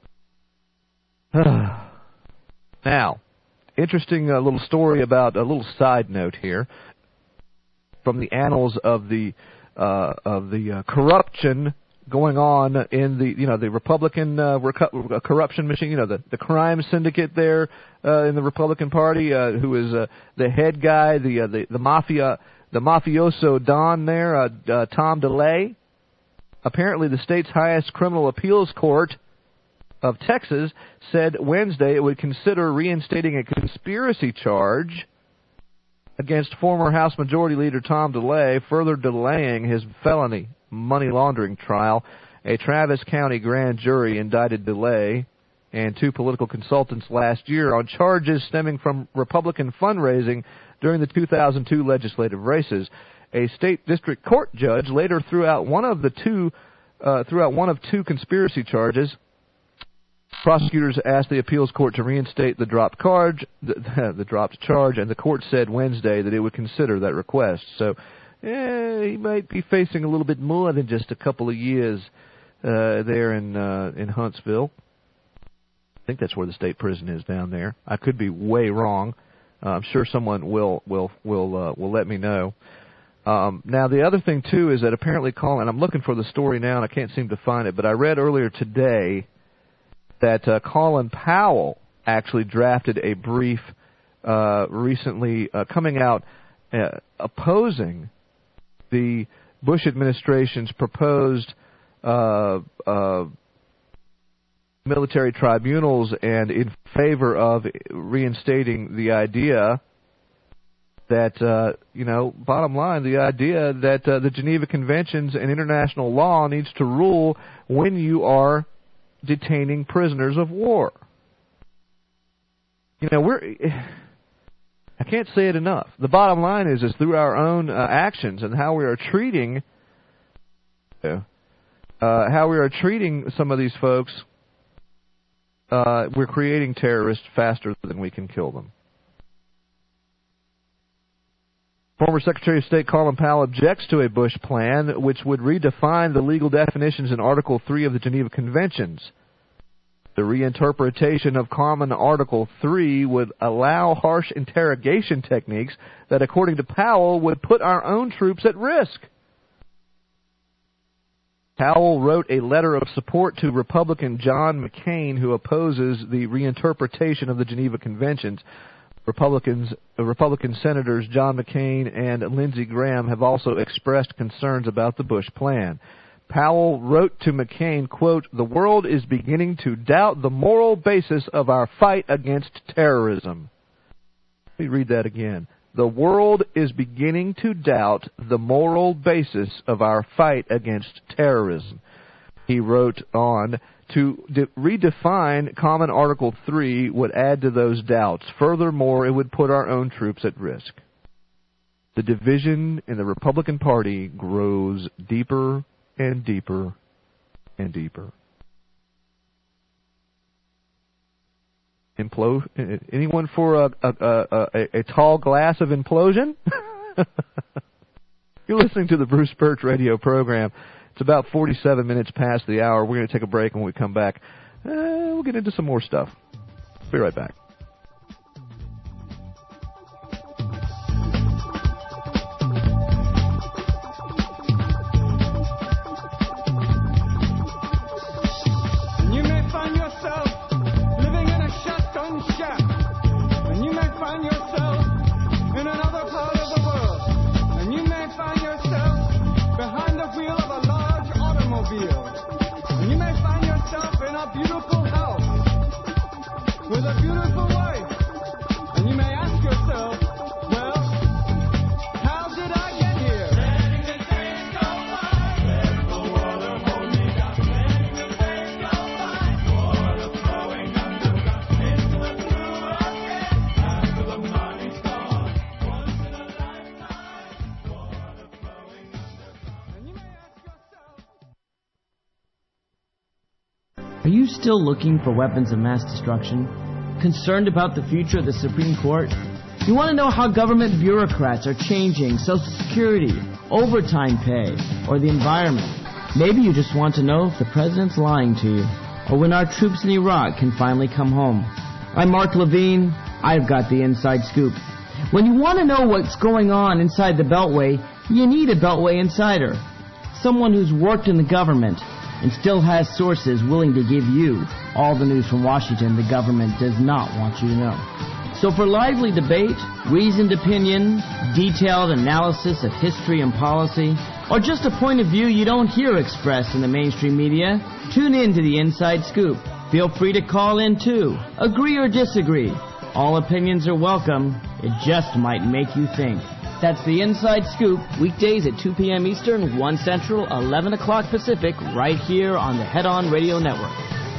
Now, interesting uh, little story about a little side note here from the annals of the uh, of the uh, corruption going on in the, you know, the Republican uh, recu- corruption machine, you know, the, the crime syndicate there uh, in the Republican Party, uh, who is uh, the head guy, the, uh, the the mafia, the mafioso don there, uh, uh, Tom DeLay. Apparently, the state's highest criminal appeals court of Texas said Wednesday it would consider reinstating a conspiracy charge against former House Majority Leader Tom DeLay, further delaying his felony money laundering trial. A Travis County grand jury indicted DeLay and two political consultants last year on charges stemming from Republican fundraising during the two thousand two legislative races. A state district court judge later threw out one of the two, uh, threw out one of two conspiracy charges. Prosecutors asked the appeals court to reinstate the dropped charge, the, the dropped charge, and the court said Wednesday that it would consider that request. So, eh, he might be facing a little bit more than just a couple of years uh, there in uh, in Huntsville. I think that's where the state prison is down there. I could be way wrong. Uh, I'm sure someone will will will uh, will let me know. Um, now, the other thing too is that apparently Colin, and I'm looking for the story now and I can't seem to find it, but I read earlier today that uh, Colin Powell actually drafted a brief uh, recently uh, coming out uh, opposing the Bush administration's proposed uh, uh, military tribunals and in favor of reinstating the idea that, uh, you know, bottom line, the idea that uh, the Geneva Conventions and international law needs to rule when you are detaining prisoners of war. You know, we're, I can't say it enough. The bottom line is, is through our own uh, actions and how we are treating, uh, how we are treating some of these folks, uh, we're creating terrorists faster than we can kill them. Former Secretary of State Colin Powell objects to a Bush plan which would redefine the legal definitions in Article three of the Geneva Conventions. The reinterpretation of Common Article three would allow harsh interrogation techniques that, according to Powell, would put our own troops at risk. Powell wrote a letter of support to Republican John McCain, who opposes the reinterpretation of the Geneva Conventions. Republicans, uh, Republican Senators John McCain and Lindsey Graham have also expressed concerns about the Bush plan. Powell wrote to McCain, quote, "The world is beginning to doubt the moral basis of our fight against terrorism." Let me read that again. The world is beginning to doubt the moral basis of our fight against terrorism. He wrote on, to de- redefine Common Article three would add to those doubts. Furthermore, it would put our own troops at risk. The division in the Republican Party grows deeper and deeper and deeper. Implo- Anyone for a, a, a, a, a tall glass of implosion? You're listening to the Bruce Birch radio program. It's about forty-seven minutes past the hour. We're going to take a break, and when we come back, uh, we'll get into some more stuff. Be right back. You may find yourself living in a shotgun shack, and you may find yourself in another part of the world, and you may find yourself behind the wheel of a large automobile, and you may find yourself in a beautiful house with a beautiful wife, and you may ask yourself, well, how did I get here? Letting the days go by, letting the water hold me down. Letting the days go by, water flowing underground into the blue ocean after the money's gone. Once in a lifetime, water flowing underground. And you may ask yourself. Are you still looking for weapons of mass destruction? Concerned about the future of the Supreme Court? You want to know how government bureaucrats are changing Social Security, overtime pay, or the environment? Maybe you just want to know if the president's lying to you, or when our troops in Iraq can finally come home. I'm Mark Levine. I've got the inside scoop. When you want to know what's going on inside the Beltway, you need a Beltway insider. Someone who's worked in the government and still has sources willing to give you all the news from Washington the government does not want you to know. So for lively debate, reasoned opinion, detailed analysis of history and policy, or just a point of view you don't hear expressed in the mainstream media, tune in to the Inside Scoop. Feel free to call in too. Agree or disagree. All opinions are welcome. It just might make you think. That's the Inside Scoop, weekdays at two p.m. Eastern, one Central, eleven o'clock Pacific, right here on the Head On Radio Network.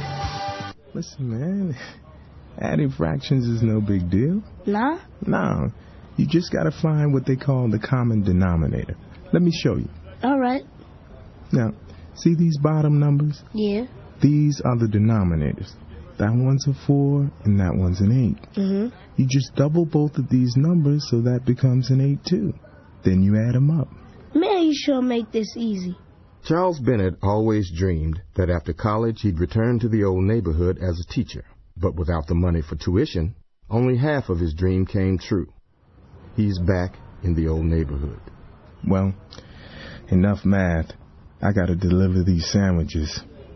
Listen, man, adding fractions is no big deal. Nah? No, you just got to find what they call the common denominator. Let me show you. All right. Now, see these bottom numbers? Yeah. These are the denominators. That one's a four, and that one's an eight. Mm-hmm. You just double both of these numbers, so that becomes an eight, too. Then you add them up. Man, you sure make this easy. Charles Bennett always dreamed that after college he'd return to the old neighborhood as a teacher. But without the money for tuition, only half of his dream came true. He's back in the old neighborhood. Well, enough math. I gotta deliver these sandwiches.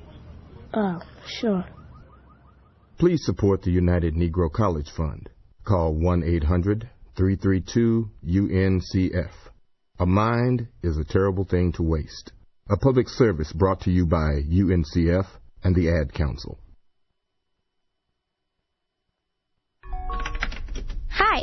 Oh, sure. Please support the United Negro College Fund. Call one eight hundred, three three two, U N C F. A mind is a terrible thing to waste. A public service brought to you by U N C F and the Ad Council. Hi.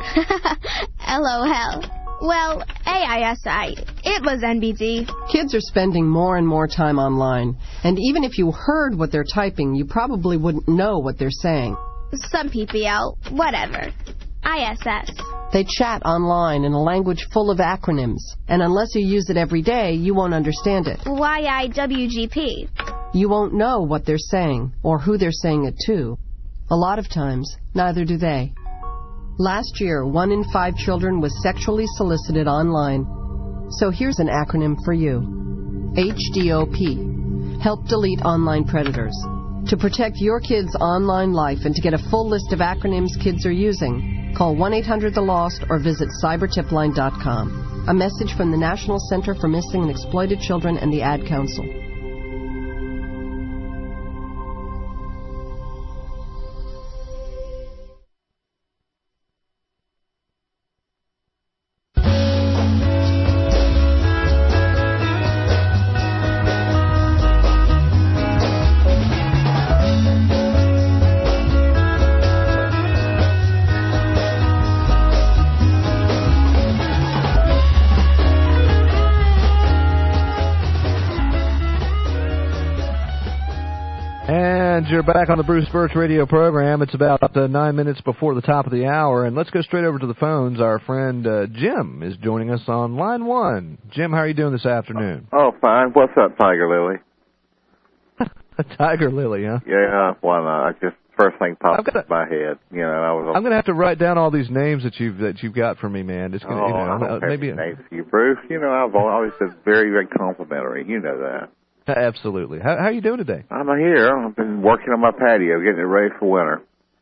LOL. Well, A I S I. It was N B D. Kids are spending more and more time online, and even if you heard what they're typing, you probably wouldn't know what they're saying. Some P P L. Whatever. I S S. They chat online in a language full of acronyms, and unless you use it every day, you won't understand it. Y I W G P. You won't know what they're saying, or who they're saying it to. A lot of times, neither do they. Last year, one in five children was sexually solicited online. So here's an acronym for you. H D O P. Help delete online predators. To protect your kids' online life and to get a full list of acronyms kids are using, call one eight hundred the lost or visit cyber tip line dot com. A message from the National Center for Missing and Exploited Children and the Ad Council. And you're back on the Bruce Birch radio program. It's about uh, nine minutes before the top of the hour, and let's go straight over to the phones. Our friend uh, Jim is joining us on line one. Jim, how are you doing this afternoon? Oh, fine. What's up, Tiger Lily? Tiger Lily, huh? Yeah, why not? I just first thing popped into my head. You know, I was. I'm going to have to write down all these names that you've that you've got for me, man. It's gonna, oh, you know, I don't have maybe any names for you, Bruce. You know, I've always been very, very complimentary. You know that. Absolutely. How, how are you doing today? I'm here. I've been working on my patio, getting it ready for winter.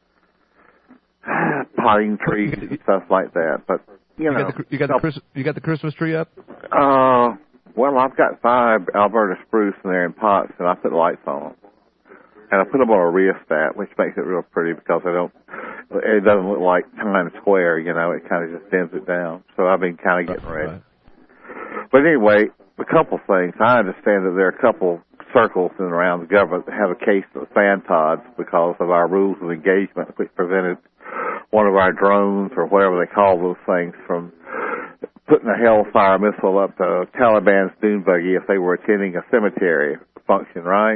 Potting trees and stuff like that. But, you, you know. Got the, you, got the Chris, you got the Christmas tree up? Uh, well, I've got five Alberta spruce in there in pots, and I put lights on them. And I put them on a rheostat, which makes it real pretty because I don't, it doesn't look like Times Square, you know. It kind of just dims it down. So I've been kind of getting ready. Right. But anyway, a couple things. I understand that there are a couple circles in and around the government that have a case of Fantods because of our rules of engagement, which prevented one of our drones or whatever they call those things from putting a Hellfire missile up the Taliban's dune buggy if they were attending a cemetery function, right?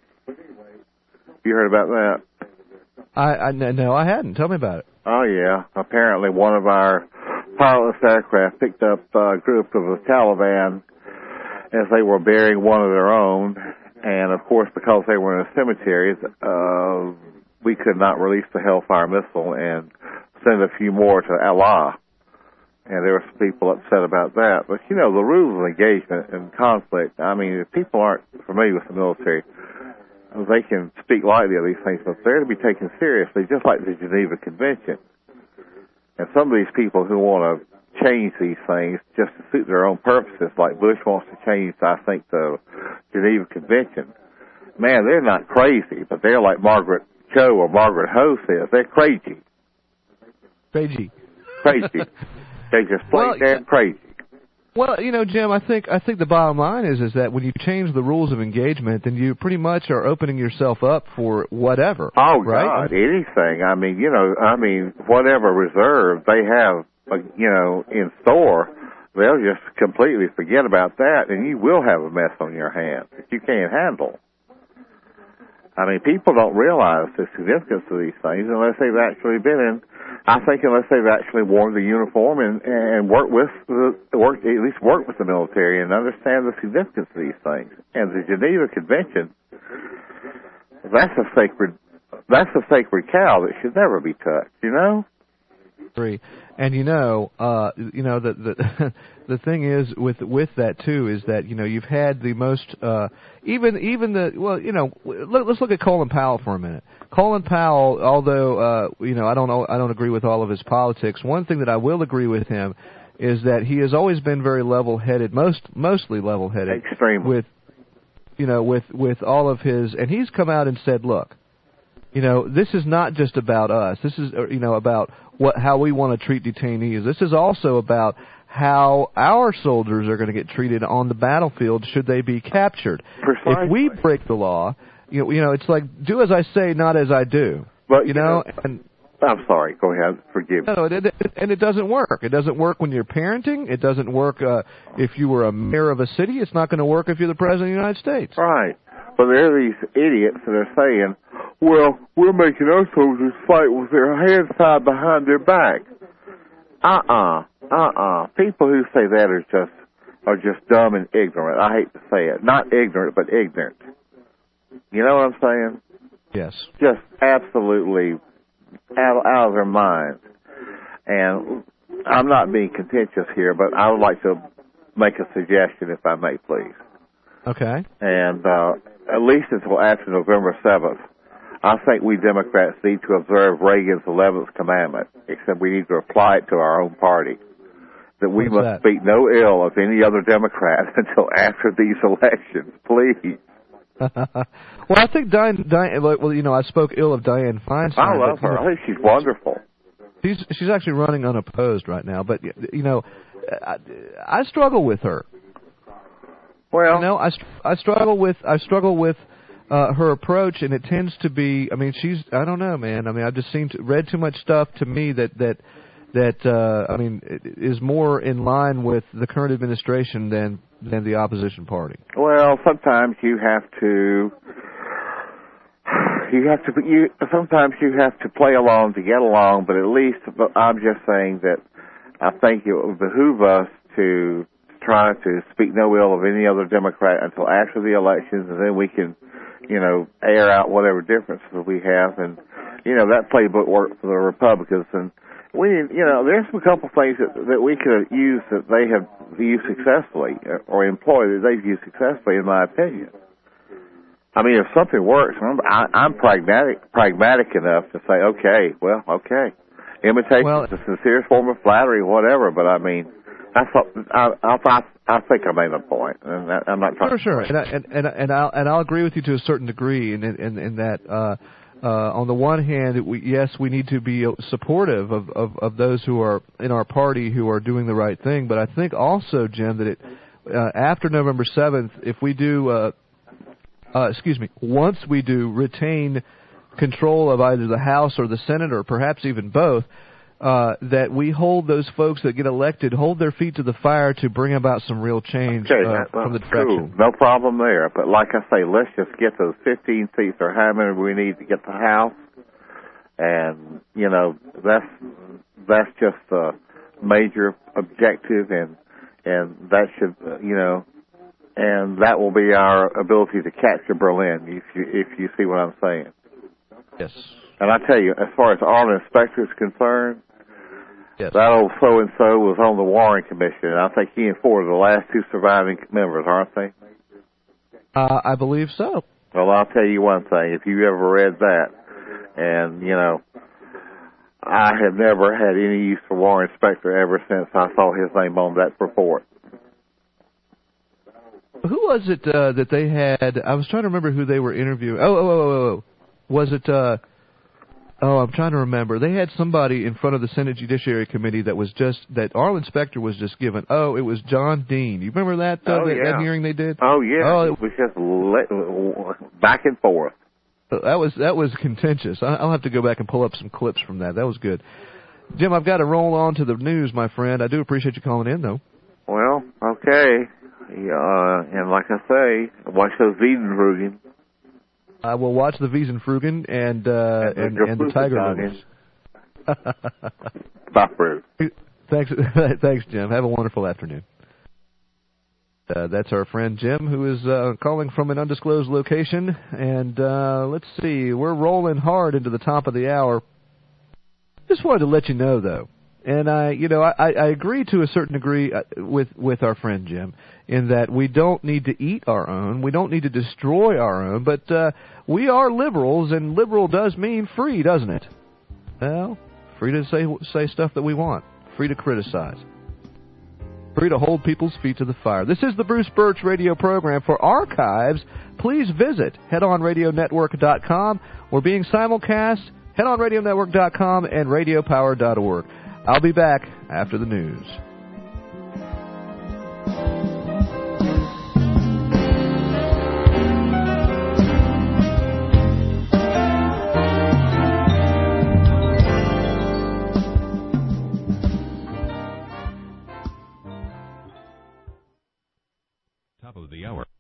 You heard about that? I, I no, I hadn't. Tell me about it. Oh yeah. Apparently, one of our pilotless aircraft picked up a group of the Taliban as they were burying one of their own, and of course, because they were in a cemetery, uh, we could not release the Hellfire missile and send a few more to Allah. And there were some people upset about that. But you know, the rules of engagement and conflict. I mean, if people aren't familiar with the military, they can speak lightly of these things, but they're to be taken seriously, just like the Geneva Convention. And some of these people who want to change these things just to suit their own purposes, like Bush wants to change, I think, the Geneva Convention, man, they're not crazy, but they're like Margaret Cho or Margaret Ho says. They're crazy. Crazy. Crazy. They just plain well, damn crazy. Well, you know, Jim, I think I think the bottom line is is that when you change the rules of engagement, then you pretty much are opening yourself up for whatever. Oh right? God, anything. I mean, you know, I mean, whatever reserve they have, uh, you know, in store, they'll just completely forget about that, and you will have a mess on your hands that you can't handle. I mean, people don't realize the significance of these things unless they've actually been in. I think unless they've actually worn the uniform and and worked with the work at least work with the military and understand the significance of these things. And the Geneva Convention, that's a sacred that's a sacred cow that should never be touched. You know. Agree. And you know, uh, you know the the the thing is with with that too is that you know you've had the most uh, even even the well you know let, let's look at Colin Powell for a minute. Colin Powell, although uh, you know I don't know I don't agree with all of his politics. One thing that I will agree with him is that he has always been very level-headed, most mostly level-headed. Extremely. With you know with with all of his, and he's come out and said, look, you know this is not just about us. This is you know about what how we want to treat detainees. This is also about how our soldiers are going to get treated on the battlefield should they be captured. Precisely. If we break the law, you know, you know, it's like do as I say, not as I do. But you, you know, know, and I'm sorry. Go ahead. Forgive me. no, it, it, and it doesn't work. It doesn't work when you're parenting. It doesn't work uh, if you were a mayor of a city. It's not going to work if you're the president of the United States. Right. But there are these idiots that are saying, well, we're making our soldiers fight with their hands tied behind their back. Uh-uh. Uh-uh. People who say that are just are just dumb and ignorant. I hate to say it. Not ignorant, but ignorant. You know what I'm saying? Yes. Just absolutely out, out of their minds. And I'm not being contentious here, but I would like to make a suggestion, if I may, please. Okay. And uh, at least until after November seventh, I think we Democrats need to observe Reagan's eleventh commandment, except we need to apply it to our own party. That we What's must that? speak no ill of any other Democrat until after these elections, please. Well, I think Diane, Diane, well, you know, I spoke ill of Dianne Feinstein. I love but, her. You know, I think she's wonderful. She's she's actually running unopposed right now, but you know, I, I struggle with her. Well, you know, I, I struggle with I struggle with uh, her approach, and it tends to be. I mean, she's I don't know, man. I mean, I've just seen to, read too much stuff to me that that that uh, I mean is more in line with the current administration than than the opposition party. Well, sometimes you have to you have to. You sometimes you have to play along to get along, but at least I'm just saying that I think it would behoove us to try to speak no ill of any other Democrat until after the elections, and then we can, you know, air out whatever differences we have, and you know that playbook worked for the Republicans, and we, you know, there's a couple things that that we could use that they have used successfully or employed that they've used successfully, in my opinion. I mean, if something works, I'm, I, I'm pragmatic, pragmatic enough to say, okay, well, okay, imitation well, is the sincerest form of flattery, whatever. But I mean, I thought, I, I, I think I made a point, and I, I'm not trying. Sure, sure, and I, and and and I'll and I'll agree with you to a certain degree, in in, in that. Uh, Uh, on the one hand, we, yes, we need to be supportive of, of, of those who are in our party who are doing the right thing. But I think also, Jim, that it, uh, after November seventh, if we do, uh, uh, excuse me, once we do retain control of either the House or the Senate, or perhaps even both, uh, that we hold those folks that get elected, hold their feet to the fire to bring about some real change okay, uh, well, from the direction. Cool. No problem there. But like I say, let's just get those fifteen seats or how many we need to get the House. And, you know, that's that's just a major objective, and and that should, uh, you know, and that will be our ability to capture Berlin, if you, if you see what I'm saying. Yes. And I tell you, as far as Arlen Specter is concerned, yes. that old so-and-so was on the Warren Commission, and I think he and Ford are the last two surviving members, aren't they? Uh, I believe so. Well, I'll tell you one thing. If you ever read that, and, you know, I have never had any use for Warren Specter ever since I saw his name on that report. Who was it uh, that they had? I was trying to remember who they were interviewing. Oh, oh, oh, oh, oh. Was it... Uh, Oh, I'm trying to remember. They had somebody in front of the Senate Judiciary Committee that was just, that Arlen Specter was just given. Oh, it was John Dean. You remember that, uh, oh, that, yeah. that hearing they did? Oh, yeah. Oh, it was just let, back and forth. That was that was contentious. I'll have to go back and pull up some clips from that. That was good. Jim, I've got to roll on to the news, my friend. I do appreciate you calling in, though. Well, okay. Uh, and like I say, watch those Wiedenbruggen. I will watch the Wiesenfrugen and uh, and, and, and the Tiger movies. Stop, Bruce. Thanks, thanks, Jim. Have a wonderful afternoon. Uh, that's our friend Jim, who is uh, calling from an undisclosed location. And uh, let's see, we're rolling hard into the top of the hour. Just wanted to let you know, though, and I, you know, I, I agree to a certain degree with with our friend Jim in that we don't need to eat our own, we don't need to destroy our own, but uh, we are liberals, and liberal does mean free, doesn't it? Well, free to say say stuff that we want, free to criticize, free to hold people's feet to the fire. This is the Bruce Birch radio program. For archives, please visit head on radio network dot com. We're being simulcast, head on radio network dot com and radio power dot org. I'll be back after the news. Top of the hour.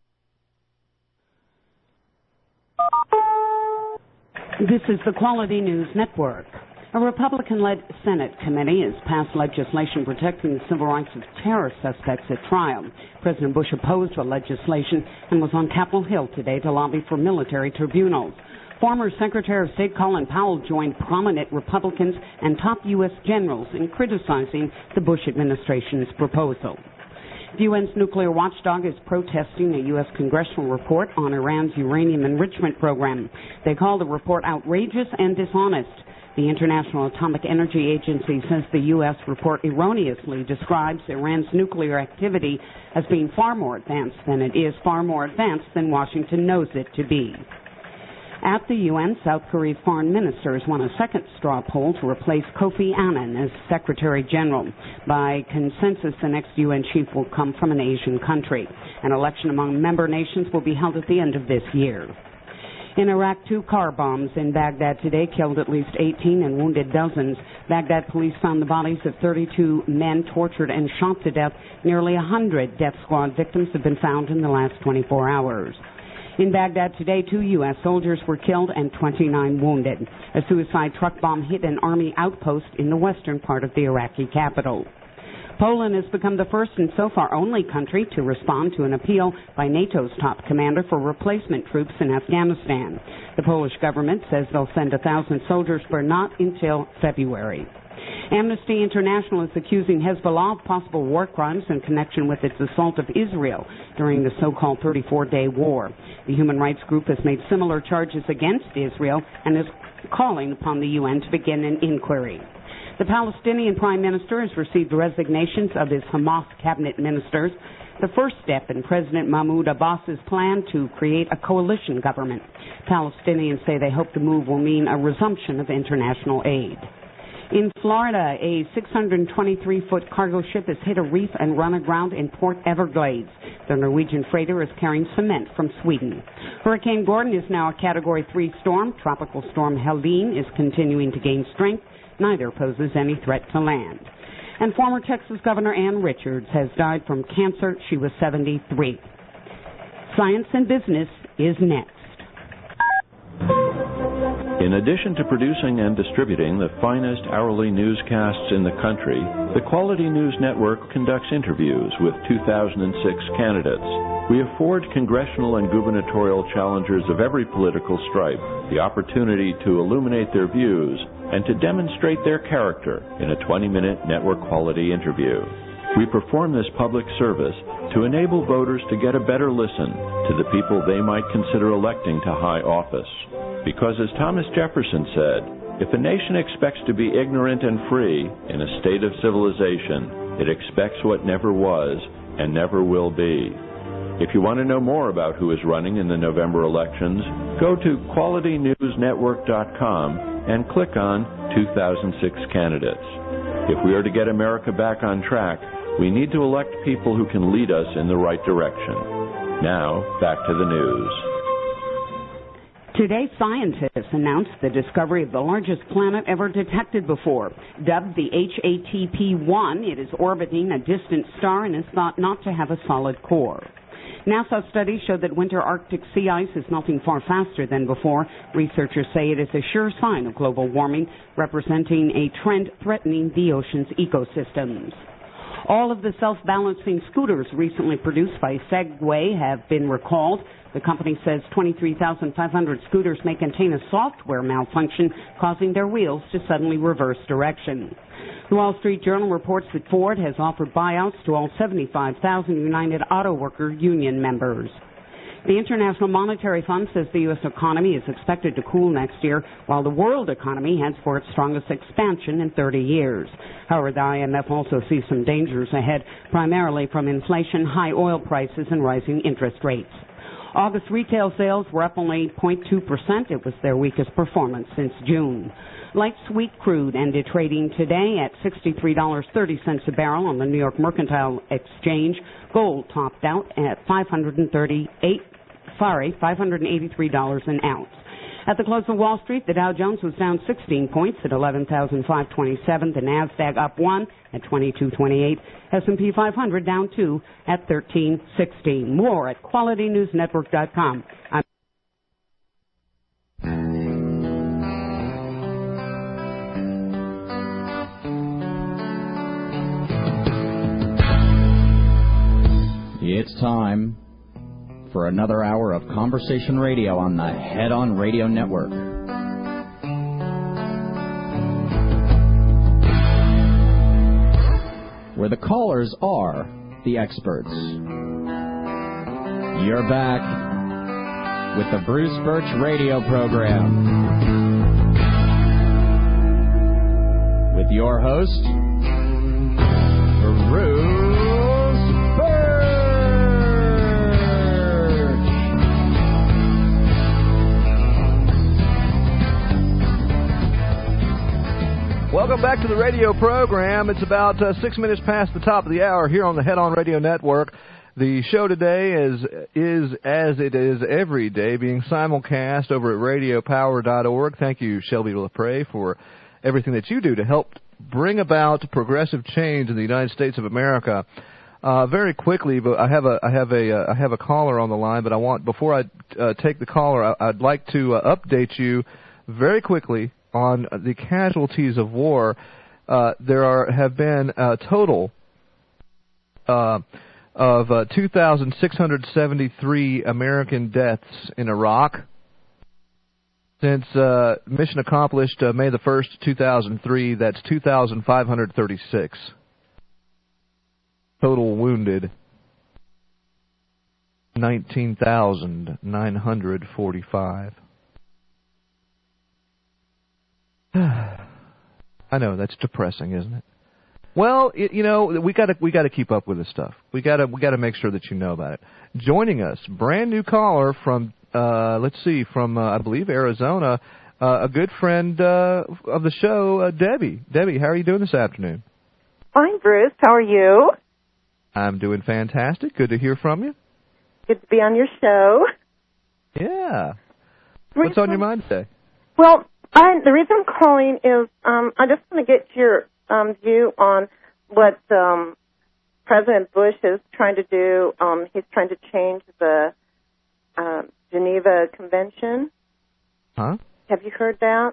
This is the Quality News Network. A Republican-led Senate committee has passed legislation protecting the civil rights of terror suspects at trial. President Bush opposed the legislation and was on Capitol Hill today to lobby for military tribunals. Former Secretary of State Colin Powell joined prominent Republicans and top U S generals in criticizing the Bush administration's proposal. The U N's nuclear watchdog is protesting a U S congressional report on Iran's uranium enrichment program. They call the report outrageous and dishonest. The International Atomic Energy Agency says the U S report erroneously describes Iran's nuclear activity as being far more advanced than it is, far more advanced than Washington knows it to be. At the U N, South Korea's foreign ministers won a second straw poll to replace Kofi Annan as Secretary General. By consensus, the next U N chief will come from an Asian country. An election among member nations will be held at the end of this year. In Iraq, two car bombs in Baghdad today killed at least eighteen and wounded dozens. Baghdad police found the bodies of thirty-two men tortured and shot to death. Nearly one hundred death squad victims have been found in the last twenty-four hours. In Baghdad today, two U S soldiers were killed and twenty-nine wounded. A suicide truck bomb hit an army outpost in the western part of the Iraqi capital. Poland has become the first and so far only country to respond to an appeal by NATO's top commander for replacement troops in Afghanistan. The Polish government says they'll send a thousand soldiers, but not until February. Amnesty International is accusing Hezbollah of possible war crimes in connection with its assault of Israel during the so-called thirty-four day war. The human rights group has made similar charges against Israel and is calling upon the U N to begin an inquiry. The Palestinian Prime Minister has received resignations of his Hamas cabinet ministers, the first step in President Mahmoud Abbas's plan to create a coalition government. Palestinians say they hope the move will mean a resumption of international aid. In Florida, a six hundred twenty-three foot cargo ship has hit a reef and run aground in Port Everglades. The Norwegian freighter is carrying cement from Sweden. Hurricane Gordon is now a Category three storm. Tropical storm Helene is continuing to gain strength. Neither poses any threat to land. And former Texas Governor Ann Richards has died from cancer. She was seventy-three. Science and Business is next. In addition to producing and distributing the finest hourly newscasts in the country, the Quality News Network conducts interviews with two thousand six candidates. We afford congressional and gubernatorial challengers of every political stripe the opportunity to illuminate their views and to demonstrate their character in a twenty minute network quality interview. We perform this public service to enable voters to get a better listen to the people they might consider electing to high office. Because as Thomas Jefferson said, if a nation expects to be ignorant and free in a state of civilization, it expects what never was and never will be. If you want to know more about who is running in the November elections, go to quality news network dot com and click on two thousand six candidates. If we are to get America back on track, we need to elect people who can lead us in the right direction. Now, back to the news. Today, scientists announced the discovery of the largest planet ever detected before. Dubbed the H A T P one, it is orbiting a distant star and is thought not to have a solid core. NASA studies show that winter Arctic sea ice is melting far faster than before. Researchers say it is a sure sign of global warming, representing a trend threatening the ocean's ecosystems. All of the self-balancing scooters recently produced by Segway have been recalled. The company says twenty-three thousand five hundred scooters may contain a software malfunction, causing their wheels to suddenly reverse direction. The Wall Street Journal reports that Ford has offered buyouts to all seventy-five thousand United Auto Worker Union members. The International Monetary Fund says the U S economy is expected to cool next year, while the world economy heads for its strongest expansion in thirty years. However, the I M F also sees some dangers ahead, primarily from inflation, high oil prices, and rising interest rates. August retail sales were up only zero point two percent. It was their weakest performance since June. Light sweet crude ended trading today at sixty-three dollars and thirty cents a barrel on the New York Mercantile Exchange. Gold topped out at five hundred thirty-eight, sorry, five hundred eighty-three dollars an ounce. At the close of Wall Street, the Dow Jones was down sixteen points at eleven thousand five hundred twenty-seven. The Nasdaq up one at twenty-two twenty-eight. S and P five hundred down two at thirteen sixteen. More at quality news network dot com. I'm It's time for another hour of conversation radio on the Head On Radio Network. Where the callers are the experts. You're back with the Bruce Birch Radio Program. With your host, Bruce. Welcome back to the radio program. It's about uh, six minutes past the top of the hour here on the Head On Radio Network. The show today is, is as it is every day, being simulcast over at radio power dot org. Thank you, Shelby LaPrey, for everything that you do to help bring about progressive change in the United States of America. Uh, very quickly, but I have a I have a uh, I have a caller on the line. But I want before I uh, take the caller, I, I'd like to uh, update you very quickly on the casualties of war. Uh, there are have been a total uh, of uh, two thousand six hundred seventy-three American deaths in Iraq since uh, mission accomplished uh, May the first, two thousand three. That's two thousand five hundred thirty-six. Total wounded, nineteen thousand nine hundred forty-five. I know, that's depressing, isn't it? Well, it, you know, we got to we got to keep up with this stuff. We got to we got to make sure that you know about it. Joining us, brand new caller from uh, let's see, from uh, I believe Arizona, uh, a good friend uh, of the show, uh, Debbie. Debbie, how are you doing this afternoon? Fine, Bruce. How are you? I'm doing fantastic. Good to hear from you. Good to be on your show. Yeah. What's on your mind today? Well, I, the reason I'm calling is um, I just want to get your um, view on what um, President Bush is trying to do. Um, he's trying to change the uh, Geneva Convention. Huh? Have you heard that?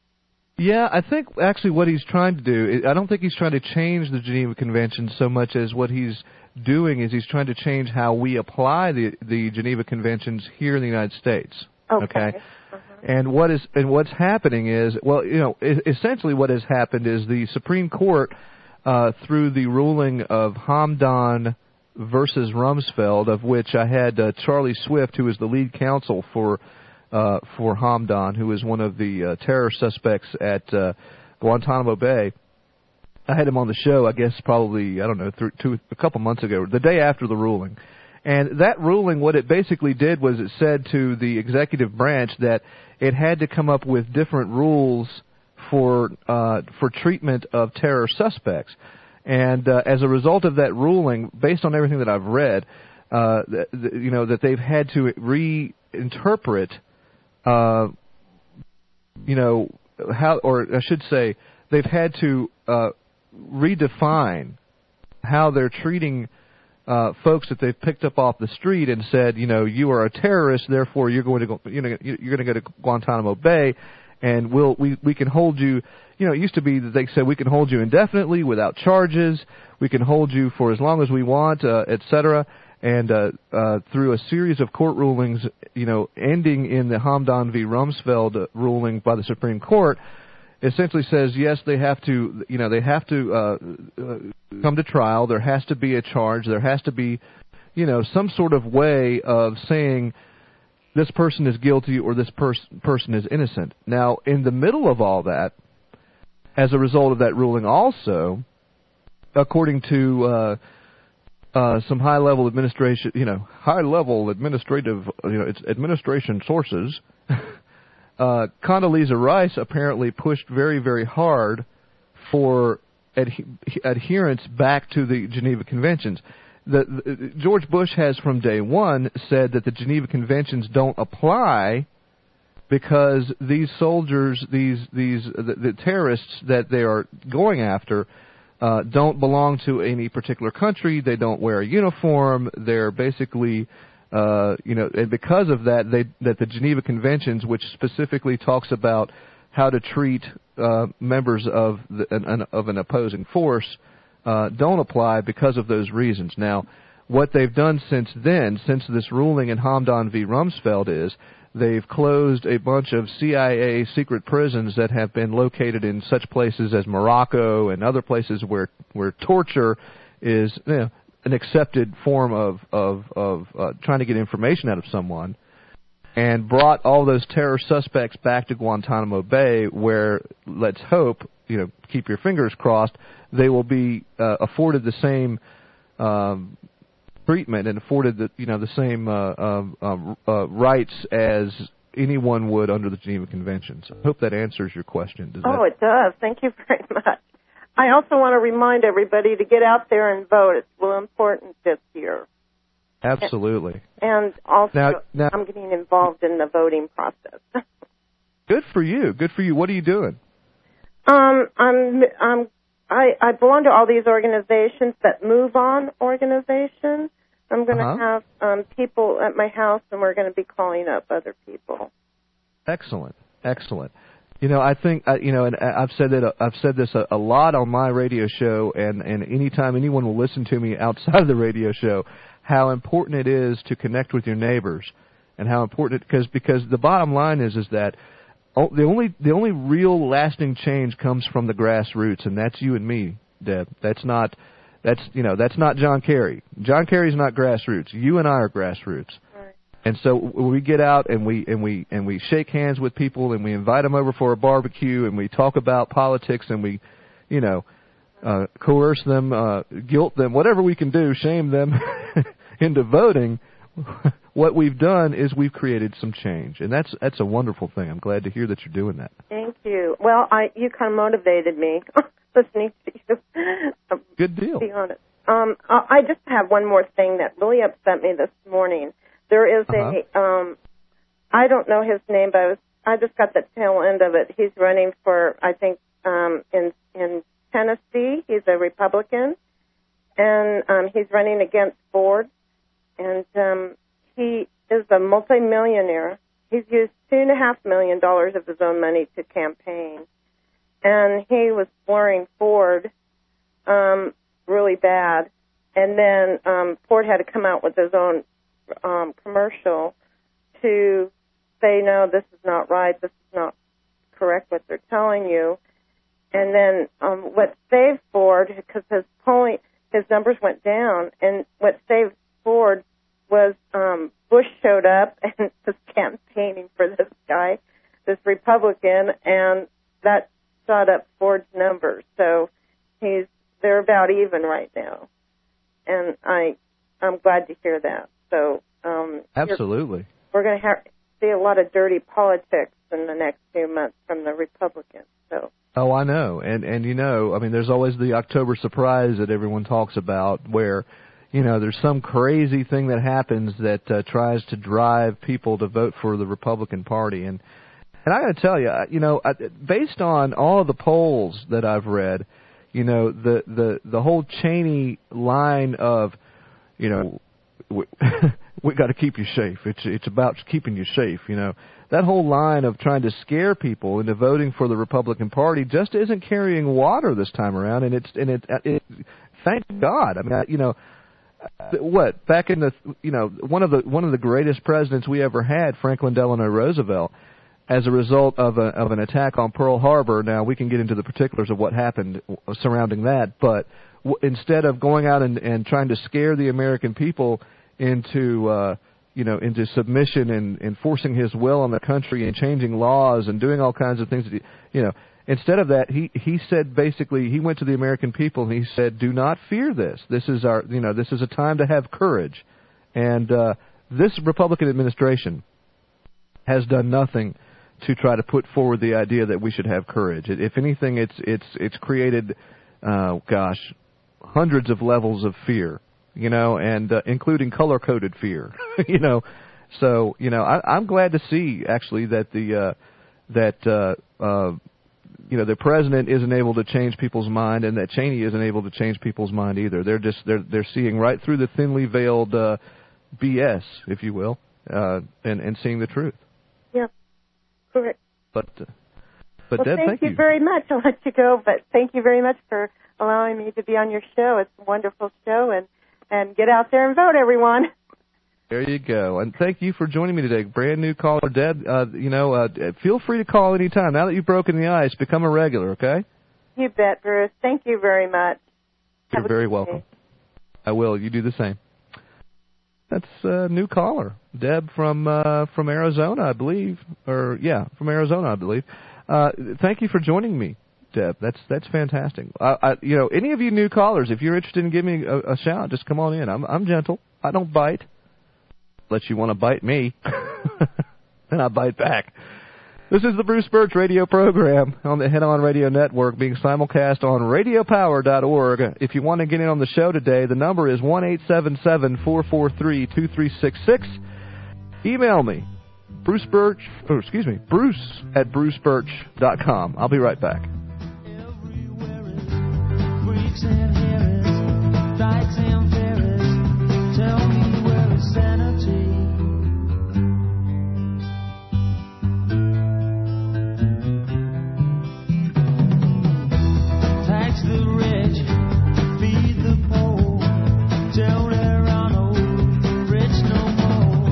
Yeah, I think actually what he's trying to do, I don't think he's trying to change the Geneva Convention so much as what he's doing is he's trying to change how we apply the the Geneva Conventions here in the United States. Okay. Okay? Uh-huh. And what is and what's happening is, well, you know, essentially what has happened is the Supreme Court, uh, through the ruling of Hamdan versus Rumsfeld, of which I had uh, Charlie Swift, who is the lead counsel for uh, for Hamdan, who is one of the uh, terror suspects at uh, Guantanamo Bay. I had him on the show, I guess, probably, I don't know, th- two, a couple months ago, the day after the ruling. And that ruling, what it basically did was it said to the executive branch that it had to come up with different rules for uh, for treatment of terror suspects. And uh, as a result of that ruling, based on everything that I've read, uh, th- th- you know, that they've had to reinterpret, uh, you know, how, or I should say, they've had to uh, redefine how they're treating uh, folks that they've picked up off the street and said, you know, you are a terrorist, therefore you're going to go, you know, you're going to go to Guantanamo Bay, and we'll we we can hold you. You know, it used to be that they said we can hold you indefinitely without charges. We can hold you for as long as we want, uh, et cetera. And uh, uh, through a series of court rulings, you know, ending in the Hamdan v. Rumsfeld ruling by the Supreme Court, essentially says yes, they have to, you know, they have to uh, uh, come to trial. There has to be a charge. There has to be, you know, some sort of way of saying this person is guilty or this pers- person is innocent. Now, in the middle of all that, as a result of that ruling also, according to uh, uh, some high-level administration, you know, high-level administrative, you know, it's administration sources, uh, Condoleezza Rice apparently pushed very, very hard for adhe- adherence back to the Geneva Conventions. The, the, George Bush has from day one said that the Geneva Conventions don't apply because these soldiers, these these the, the terrorists that they are going after, uh, don't belong to any particular country. They don't wear a uniform. They're basically, uh, you know, and because of that, they that the Geneva Conventions, which specifically talks about how to treat uh, members of the, an, an, of an opposing force, uh, don't apply because of those reasons. Now, what they've done since then, since this ruling in Hamdan v. Rumsfeld, is they've closed a bunch of C I A secret prisons that have been located in such places as Morocco and other places where where torture is, you know, an accepted form of of, of uh, trying to get information out of someone, and brought all those terror suspects back to Guantanamo Bay, where, let's hope, you know, keep your fingers crossed, they will be uh, afforded the same um, treatment and afforded the you know the same uh, uh, uh, rights as anyone would under the Geneva Conventions. I hope that answers your question. Does Oh, that... it does. Thank you very much. I also want to remind everybody to get out there and vote. It's real important this year. Absolutely. And also, now, now, I'm getting involved in the voting process. Good for you. Good for you. What are you doing? Um, I'm I'm I, I belong to all these organizations, that Move On organization. I'm going to Uh-huh. have um, people at my house, and we're going to be calling up other people. Excellent, excellent. You know, I think uh, you know, and I've said that I've said this a, a lot on my radio show, and and anytime anyone will listen to me outside of the radio show, how important it is to connect with your neighbors, and how important because because the bottom line is is that oh, the only the only real lasting change comes from the grassroots, and that's you and me, Deb. That's not that's you know that's not John Kerry. John Kerry's not grassroots. You and I are grassroots. And so when we get out and we and we and we shake hands with people and we invite them over for a barbecue and we talk about politics and we, you know, uh, coerce them, uh, guilt them, whatever we can do, shame them into voting. What we've done is we've created some change, and that's that's a wonderful thing. I'm glad to hear that you're doing that. Thank you. Well, I you kind of motivated me listening to you. Good deal. To be honest, um, I I just have one more thing that really upset me this morning. There is Uh-huh. a, um, I don't know his name, but I was, I just got the tail end of it. He's running for, I think, um, in in Tennessee. He's a Republican, and um, he's running against Ford. And um, he is a multimillionaire. He's used two and a half million dollars of his own money to campaign, and he was flooring Ford um, really bad. And then um, Ford had to come out with his own Um, commercial to say, no, this is not right, this is not correct what they're telling you. And then um, what saved Ford, because his polling, his numbers went down, and what saved Ford was um, Bush showed up and was campaigning for this guy, this Republican, and that shot up Ford's numbers. So he's they're about even right now, and I I'm glad to hear that. So um, Absolutely. We're going to have see a lot of dirty politics in the next few months from the Republicans. So. Oh, I know. And, and you know, I mean, there's always the October surprise that everyone talks about where, you know, there's some crazy thing that happens that uh, tries to drive people to vote for the Republican Party. And, and I got to tell you, you know, based on all of the polls that I've read, you know, the, the, the whole Cheney line of, you know, we, we got to keep you safe. It's it's about keeping you safe. You know, that whole line of trying to scare people into voting for the Republican Party just isn't carrying water this time around. And it's and it, it thank God. I mean, I, you know, what back in the you know one of the one of the greatest presidents we ever had, Franklin Delano Roosevelt, as a result of a of an attack on Pearl Harbor. Now we can get into the particulars of what happened surrounding that, but w- instead of going out and, and trying to scare the American people into uh, you know into submission and enforcing his will on the country and changing laws and doing all kinds of things, that he, you know, instead of that, he he said basically he went to the American people and he said, "Do not fear this. This is our you know this is a time to have courage." And uh, this Republican administration has done nothing to try to put forward the idea that we should have courage. If anything, it's it's it's created, uh, gosh, hundreds of levels of fear, you know, and uh, including color-coded fear, you know. So, you know, I, I'm glad to see actually that the uh, that uh, uh, you know the president isn't able to change people's mind, and that Cheney isn't able to change people's mind either. They're just they're they're seeing right through the thinly veiled uh, B S, if you will, uh, and and seeing the truth. Yeah. Correct. But, uh, but well, Deb, thank, thank you you very much. I'll let you go, but thank you very much for allowing me to be on your show. It's a wonderful show, and, and get out there and vote, everyone. There you go. And thank you for joining me today. Brand new caller, Deb. Uh, you know, uh, feel free to call anytime. Now that you've broken the ice, become a regular, okay? You bet, Bruce. Thank you very much. You're Have a very good welcome. day. I will. You do the same. That's a new caller, Deb from uh, from Arizona, I believe, or yeah, from Arizona, I believe. Uh, thank you for joining me, Deb. That's that's fantastic. I, I, you know, any of you new callers, if you're interested in giving me a, a shout, just come on in. I'm I'm gentle. I don't bite. Unless you want to bite me, then I bite back. This is the Bruce Birch radio program on the Head On Radio Network, being simulcast on radio power dot org. If you want to get in on the show today, the number is one eight seven seven, four four three, two three six six. Email me, Bruce Birch, oh, excuse me, Bruce at bruce birch dot com. I'll be right back. Dykes and Harris, Dykes and Ferris, tell me where is sanity? Tax the rich, feed the poor, tell there are no rich no more.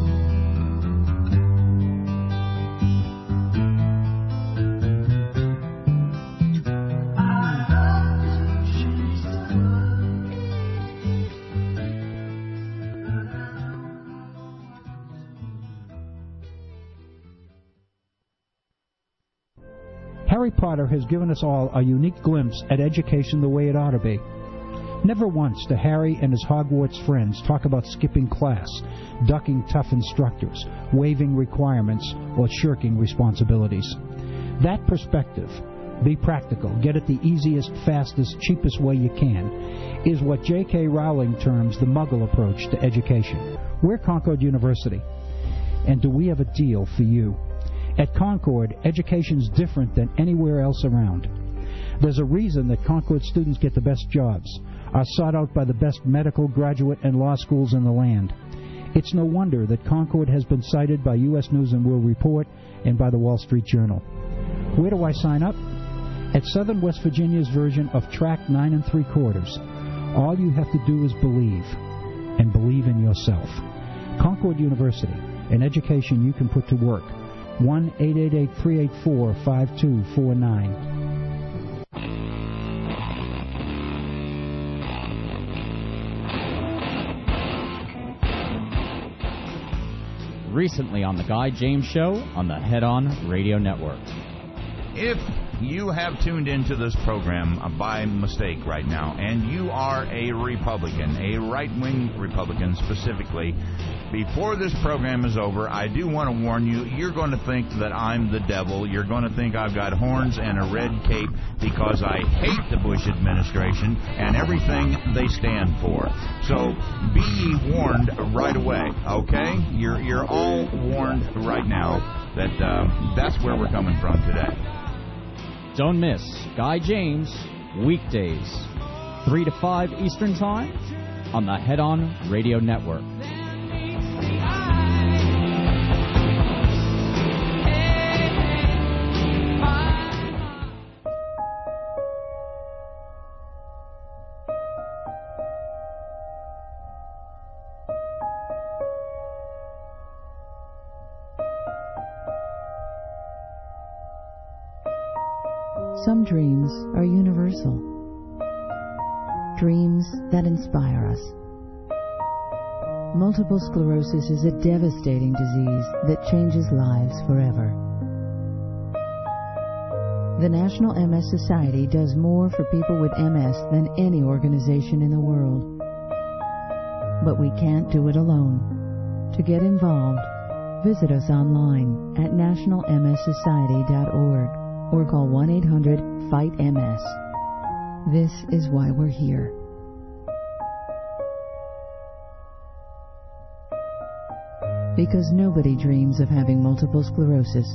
Harry Potter has given us all a unique glimpse at education the way it ought to be. Never once do Harry and his Hogwarts friends talk about skipping class, ducking tough instructors, waiving requirements, or shirking responsibilities. That perspective, be practical, get it the easiest, fastest, cheapest way you can, is what J K Rowling terms the Muggle approach to education. We're Concord University, and do we have a deal for you? At Concord, education's different than anywhere else around. There's a reason that Concord students get the best jobs, are sought out by the best medical, graduate, and law schools in the land. It's no wonder that Concord has been cited by U S News and World Report and by the Wall Street Journal. Where do I sign up? At Southern West Virginia's version of Track nine and three quarters. All you have to do is believe, and believe in yourself. Concord University, an education you can put to work. one eight eight eight, three eight four, five two four nine. Recently on The Guy James Show on the Head On Radio Network. If you have tuned into this program uh, by mistake right now, and you are a Republican, a right-wing Republican specifically, before this program is over, I do want to warn you, you're going to think that I'm the devil. You're going to think I've got horns and a red cape because I hate the Bush administration and everything they stand for. So be ye warned right away, okay? You're, you're all warned right now that uh, that's where we're coming from today. Don't miss Guy James, weekdays, three to five Eastern Time, on the Head On Radio Network. Some dreams are universal. Dreams that inspire us. Multiple sclerosis is a devastating disease that changes lives forever. The National M S Society does more for people with M S than any organization in the world. But we can't do it alone. To get involved, visit us online at national m s society dot org. or call one eight hundred, fight M S. This is why we're here. Because nobody dreams of having multiple sclerosis.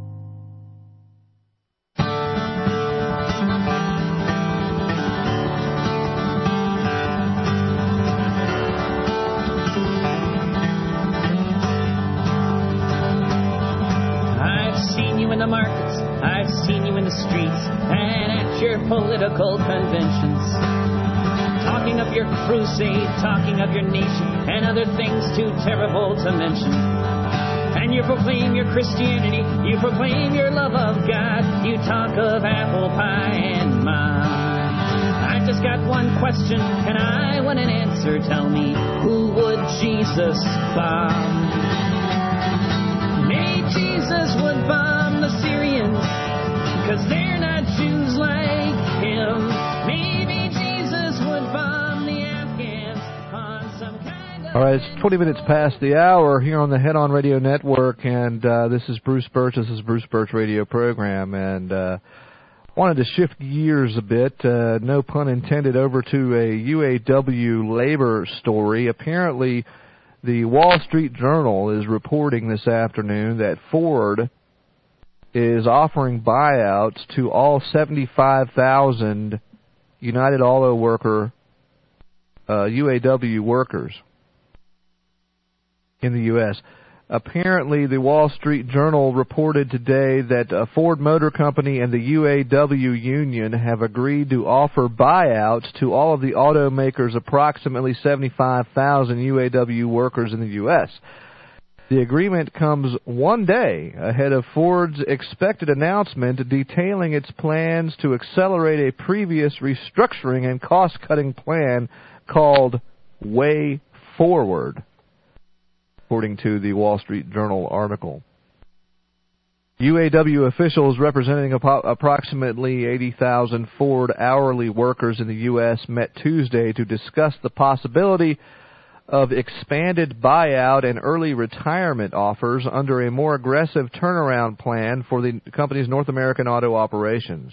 Political conventions, talking of your crusade, talking of your nation, and other things too terrible to mention. And you proclaim your Christianity, you proclaim your love of God, you talk of apple pie and mom. I just got one question, and I want an answer. Tell me, who would Jesus bomb? Maybe Jesus would bomb the Syrians, because they're not Jews like him. Maybe Jesus would bomb the Afghans on some kind of... All right, it's twenty minutes past the hour here on the Head On Radio Network, and uh, this is Bruce Birch. This is Bruce Birch Radio Program, and uh, wanted to shift gears a bit, uh, no pun intended, over to a U A W labor story. Apparently, the Wall Street Journal is reporting this afternoon that Ford is offering buyouts to all seventy-five thousand United Auto Worker, uh, U A W workers in the U S Apparently, the Wall Street Journal reported today that uh, Ford Motor Company and the U A W union have agreed to offer buyouts to all of the automakers' approximately seventy-five thousand U A W workers in the U S The agreement comes one day ahead of Ford's expected announcement detailing its plans to accelerate a previous restructuring and cost-cutting plan called Way Forward, according to the Wall Street Journal article. U A W officials representing ap- approximately eighty thousand Ford hourly workers in the U S met Tuesday to discuss the possibility of expanded buyout and early retirement offers under a more aggressive turnaround plan for the company's North American auto operations.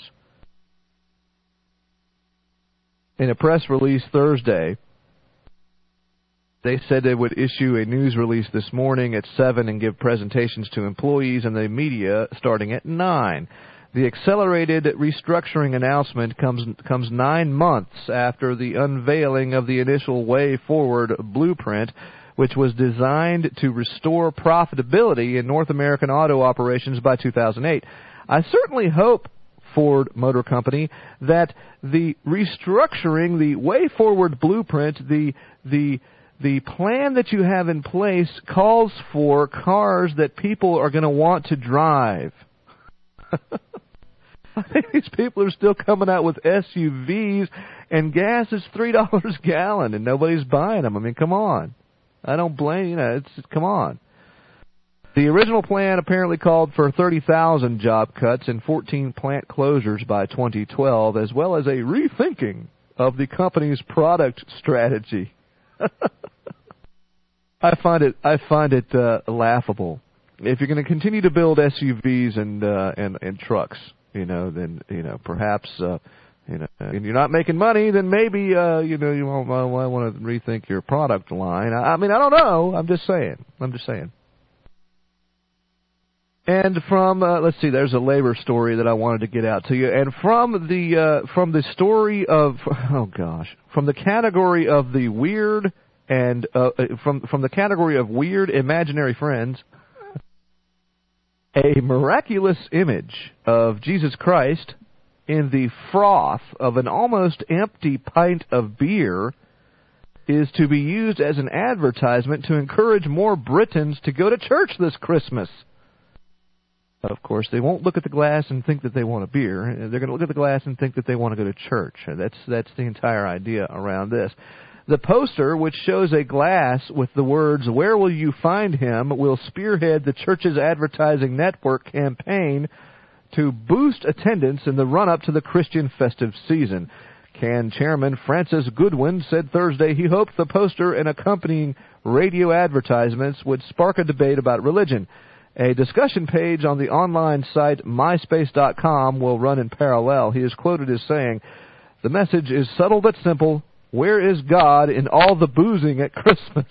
In a press release Thursday, they said they would issue a news release this morning at seven and give presentations to employees and the media starting at nine. The accelerated restructuring announcement comes comes nine months after the unveiling of the initial Way Forward blueprint, which was designed to restore profitability in North American auto operations by two thousand eight. I certainly hope, Ford Motor Company, that the restructuring, the Way Forward blueprint, the the the plan that you have in place calls for cars that people are going to want to drive. I think these people are still coming out with S U Vs, and gas is three dollars a gallon, and nobody's buying them. I mean, come on. I don't blame you. Know, it's come on. The original plan apparently called for thirty thousand job cuts and fourteen plant closures by twenty twelve, as well as a rethinking of the company's product strategy. I find it I find it uh, laughable. If you're going to continue to build S U Vs and uh, and and trucks, you know, then you know perhaps uh, you know, and you're not making money, then maybe uh, you know you might, might want to rethink your product line. I, I mean, I don't know. I'm just saying. I'm just saying. And from uh, let's see, there's a labor story that I wanted to get out to you. And from the uh, from the story of oh gosh, from the category of the weird and uh, from from the category of weird imaginary friends, a miraculous image of Jesus Christ in the froth of an almost empty pint of beer is to be used as an advertisement to encourage more Britons to go to church this Christmas. Of course, they won't look at the glass and think that they want a beer. They're going to look at the glass and think that they want to go to church. That's that's the entire idea around this. The poster, which shows a glass with the words, "Where will you find him?" will spearhead the church's advertising network campaign to boost attendance in the run-up to the Christian festive season. C A N chairman Francis Goodwin said Thursday he hoped the poster and accompanying radio advertisements would spark a debate about religion. A discussion page on the online site myspace dot com will run in parallel. He is quoted as saying, "The message is subtle but simple. Where is God in all the boozing at Christmas?"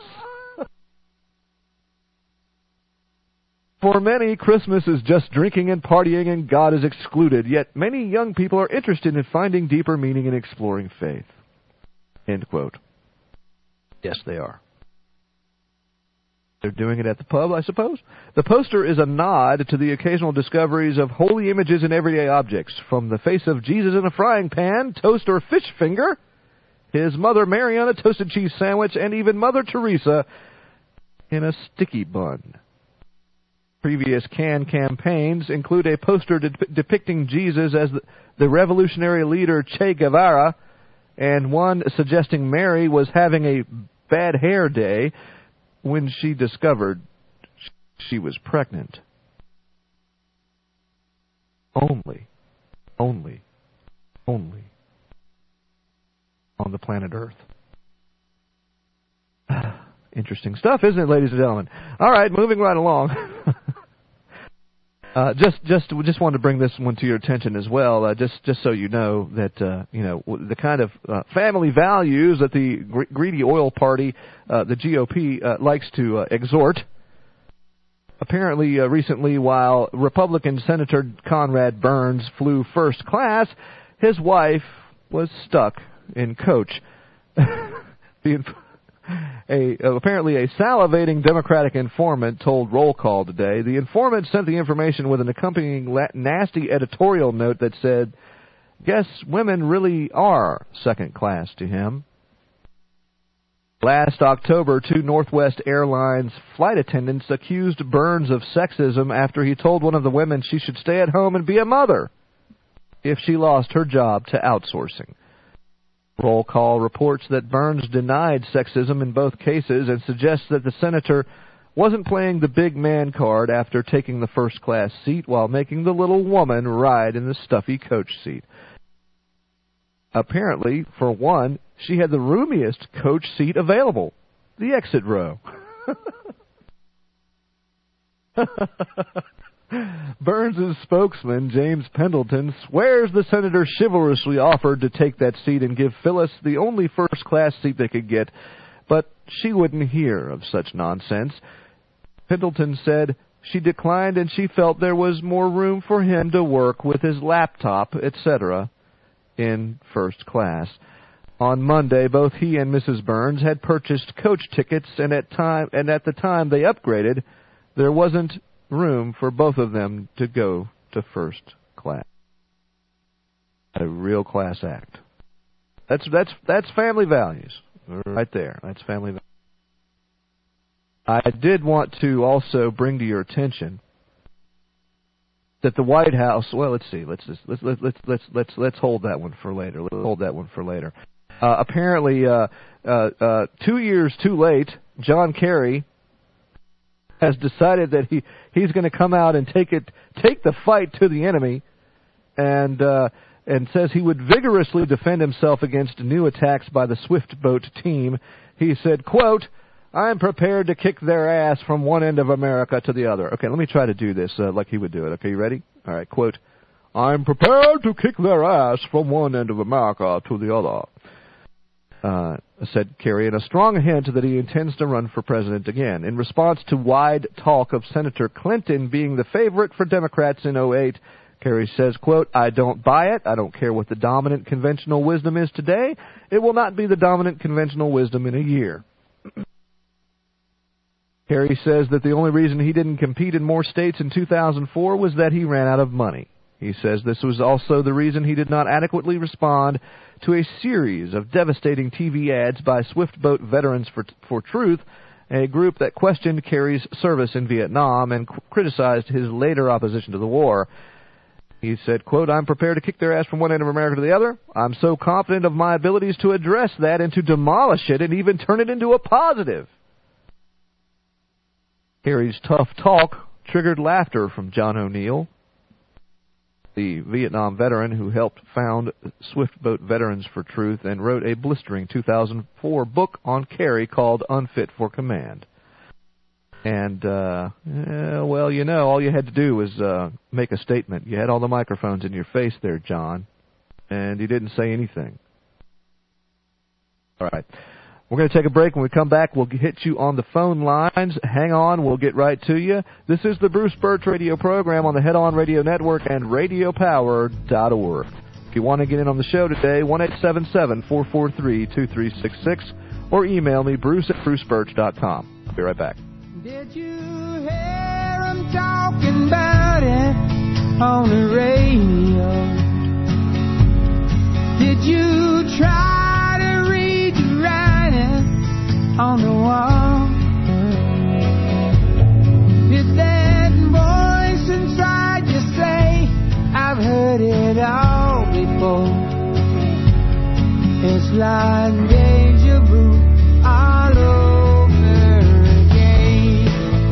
For many, Christmas is just drinking and partying and God is excluded, yet many young people are interested in finding deeper meaning and exploring faith. End quote. Yes, they are. They're doing it at the pub, I suppose. The poster is a nod to the occasional discoveries of holy images in everyday objects, from the face of Jesus in a frying pan, toast or fish finger, his Mother Mary on a toasted cheese sandwich, and even Mother Teresa in a sticky bun. Previous C A N campaigns include a poster de- depicting Jesus as the, the revolutionary leader Che Guevara, and one suggesting Mary was having a bad hair day when she discovered she was pregnant. Only, only, only on the planet Earth. Interesting stuff, isn't it, ladies and gentlemen? All right, moving right along. uh, just, just, just wanted to bring this one to your attention as well, uh, just, just so you know that uh, you know the kind of uh, family values that the gr- greedy oil party, uh, the G O P, uh, likes to uh, exhort. Apparently, uh, recently, while Republican Senator Conrad Burns flew first class, his wife was stuck in coach. the inf- A, apparently a salivating Democratic informant told Roll Call today. The informant sent the information with an accompanying la- nasty editorial note that said, "Guess women really are second class to him." Last October, two Northwest Airlines flight attendants accused Burns of sexism after he told one of the women she should stay at home and be a mother if she lost her job to outsourcing. Roll Call reports that Burns denied sexism in both cases and suggests that the senator wasn't playing the big man card after taking the first-class seat while making the little woman ride in the stuffy coach seat. Apparently, for one, she had the roomiest coach seat available, the exit row. Burns' spokesman, James Pendleton, swears the senator chivalrously offered to take that seat and give Phyllis the only first-class seat they could get, but she wouldn't hear of such nonsense. Pendleton said she declined and she felt there was more room for him to work with his laptop, et cetera, in first class. On Monday, both he and Missus Burns had purchased coach tickets, and at time and at the time they upgraded, there wasn't room for both of them to go to first class. A real class act. That's that's that's family values right there. That's family values. I did want to also bring to your attention that the White House. Well, let's see. Let's just, let's let's let's let's let's let's hold that one for later. Let's hold that one for later. Uh, apparently, uh, uh, uh, two years too late, John Kerry has decided that he he's going to come out and take it take the fight to the enemy, and uh, and says he would vigorously defend himself against new attacks by the Swift Boat team. He said, quote, "I'm prepared to kick their ass from one end of America to the other." Okay, let me try to do this uh, like he would do it. Okay, you ready? All right, quote, "I'm prepared to kick their ass from one end of America to the other," uh, said Kerry, in a strong hint that he intends to run for president again. In response to wide talk of Senator Clinton being the favorite for Democrats in oh eight, Kerry says, quote, "I don't buy it. I don't care what the dominant conventional wisdom is today. It will not be the dominant conventional wisdom in a year." Kerry says that the only reason he didn't compete in more states in two thousand four was that he ran out of money. He says this was also the reason he did not adequately respond to a series of devastating T V ads by Swift Boat Veterans for, for Truth, a group that questioned Kerry's service in Vietnam and c- criticized his later opposition to the war. He said, quote, "I'm prepared to kick their ass from one end of America to the other. I'm so confident of my abilities to address that and to demolish it and even turn it into a positive." Kerry's tough talk triggered laughter from John O'Neill, the Vietnam veteran who helped found Swift Boat Veterans for Truth and wrote a blistering two thousand four book on Kerry called Unfit for Command. And, uh, eh, well, you know, all you had to do was uh, make a statement. You had all the microphones in your face there, John, and you didn't say anything. All right. We're going to take a break. When we come back, we'll hit you on the phone lines. Hang on. We'll get right to you. This is the Bruce Birch Radio program on the Head On Radio Network and radio power dot org. If you want to get in on the show today, one eight seven seven, four four three, two three six six or email me, bruce at bruce birch dot com. I'll be right back. Did you hear them talking about it on the radio? Did you try to read the writing on the wall? Did that voice inside you say, "I've heard it all before"? It's like deja vu all over again.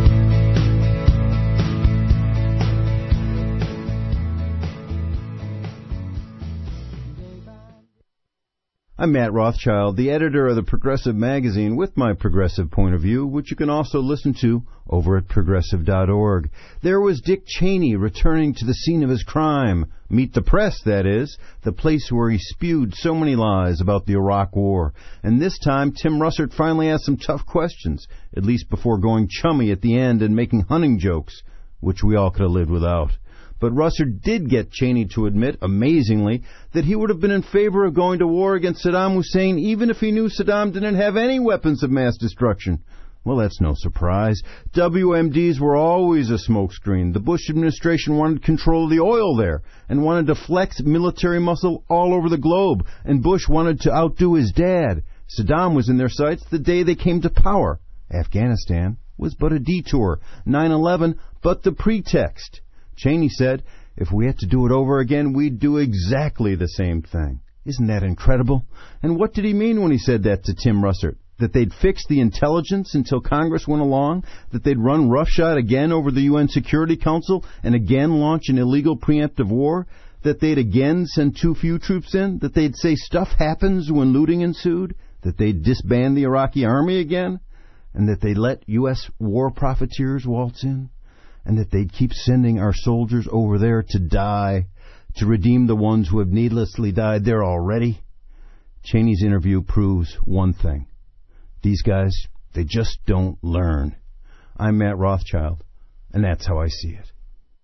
I'm Matt Rothschild, the editor of the Progressive Magazine, with my progressive point of view, which you can also listen to over at progressive dot org. There was Dick Cheney returning to the scene of his crime. Meet the Press, that is, the place where he spewed so many lies about the Iraq War. And this time, Tim Russert finally asked some tough questions, at least before going chummy at the end and making hunting jokes, which we all could have lived without. But Russert did get Cheney to admit, amazingly, that he would have been in favor of going to war against Saddam Hussein even if he knew Saddam didn't have any weapons of mass destruction. Well, that's no surprise. W M Ds were always a smokescreen. The Bush administration wanted control of the oil there and wanted to flex military muscle all over the globe, and Bush wanted to outdo his dad. Saddam was in their sights the day they came to power. Afghanistan was but a detour. nine eleven, but the pretext. Cheney said, if we had to do it over again, we'd do exactly the same thing. Isn't that incredible? And what did he mean when he said that to Tim Russert? That they'd fix the intelligence until Congress went along? That they'd run roughshod again over the U N Security Council and again launch an illegal preemptive war? That they'd again send too few troops in? That they'd say stuff happens when looting ensued? That they'd disband the Iraqi army again? And that they'd let U S war profiteers waltz in? And that they'd keep sending our soldiers over there to die, to redeem the ones who have needlessly died there already? Cheney's interview proves one thing. These guys, they just don't learn. I'm Matt Rothschild, and that's how I see it.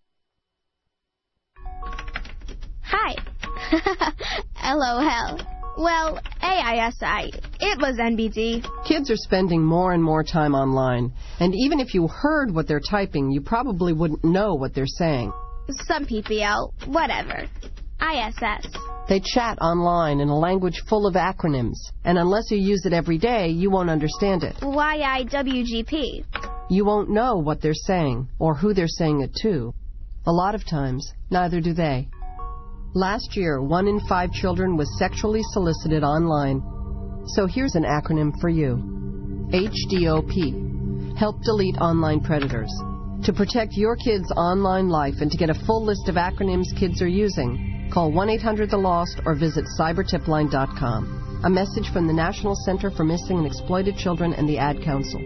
Hi. LOL. Well, A I S I. It was N B D. Kids are spending more and more time online, and even if you heard what they're typing, you probably wouldn't know what they're saying. Some P P L. Whatever. I S S. They chat online in a language full of acronyms, and unless you use it every day, you won't understand it. Y I W G P. You won't know what they're saying, or who they're saying it to. A lot of times, neither do they. Last year, one in five children was sexually solicited online. So here's an acronym for you. H D O P. Help delete online predators. To protect your kids' online life and to get a full list of acronyms kids are using, call one eight hundred the lost or visit cyber tip line dot com. A message from the National Center for Missing and Exploited Children and the Ad Council.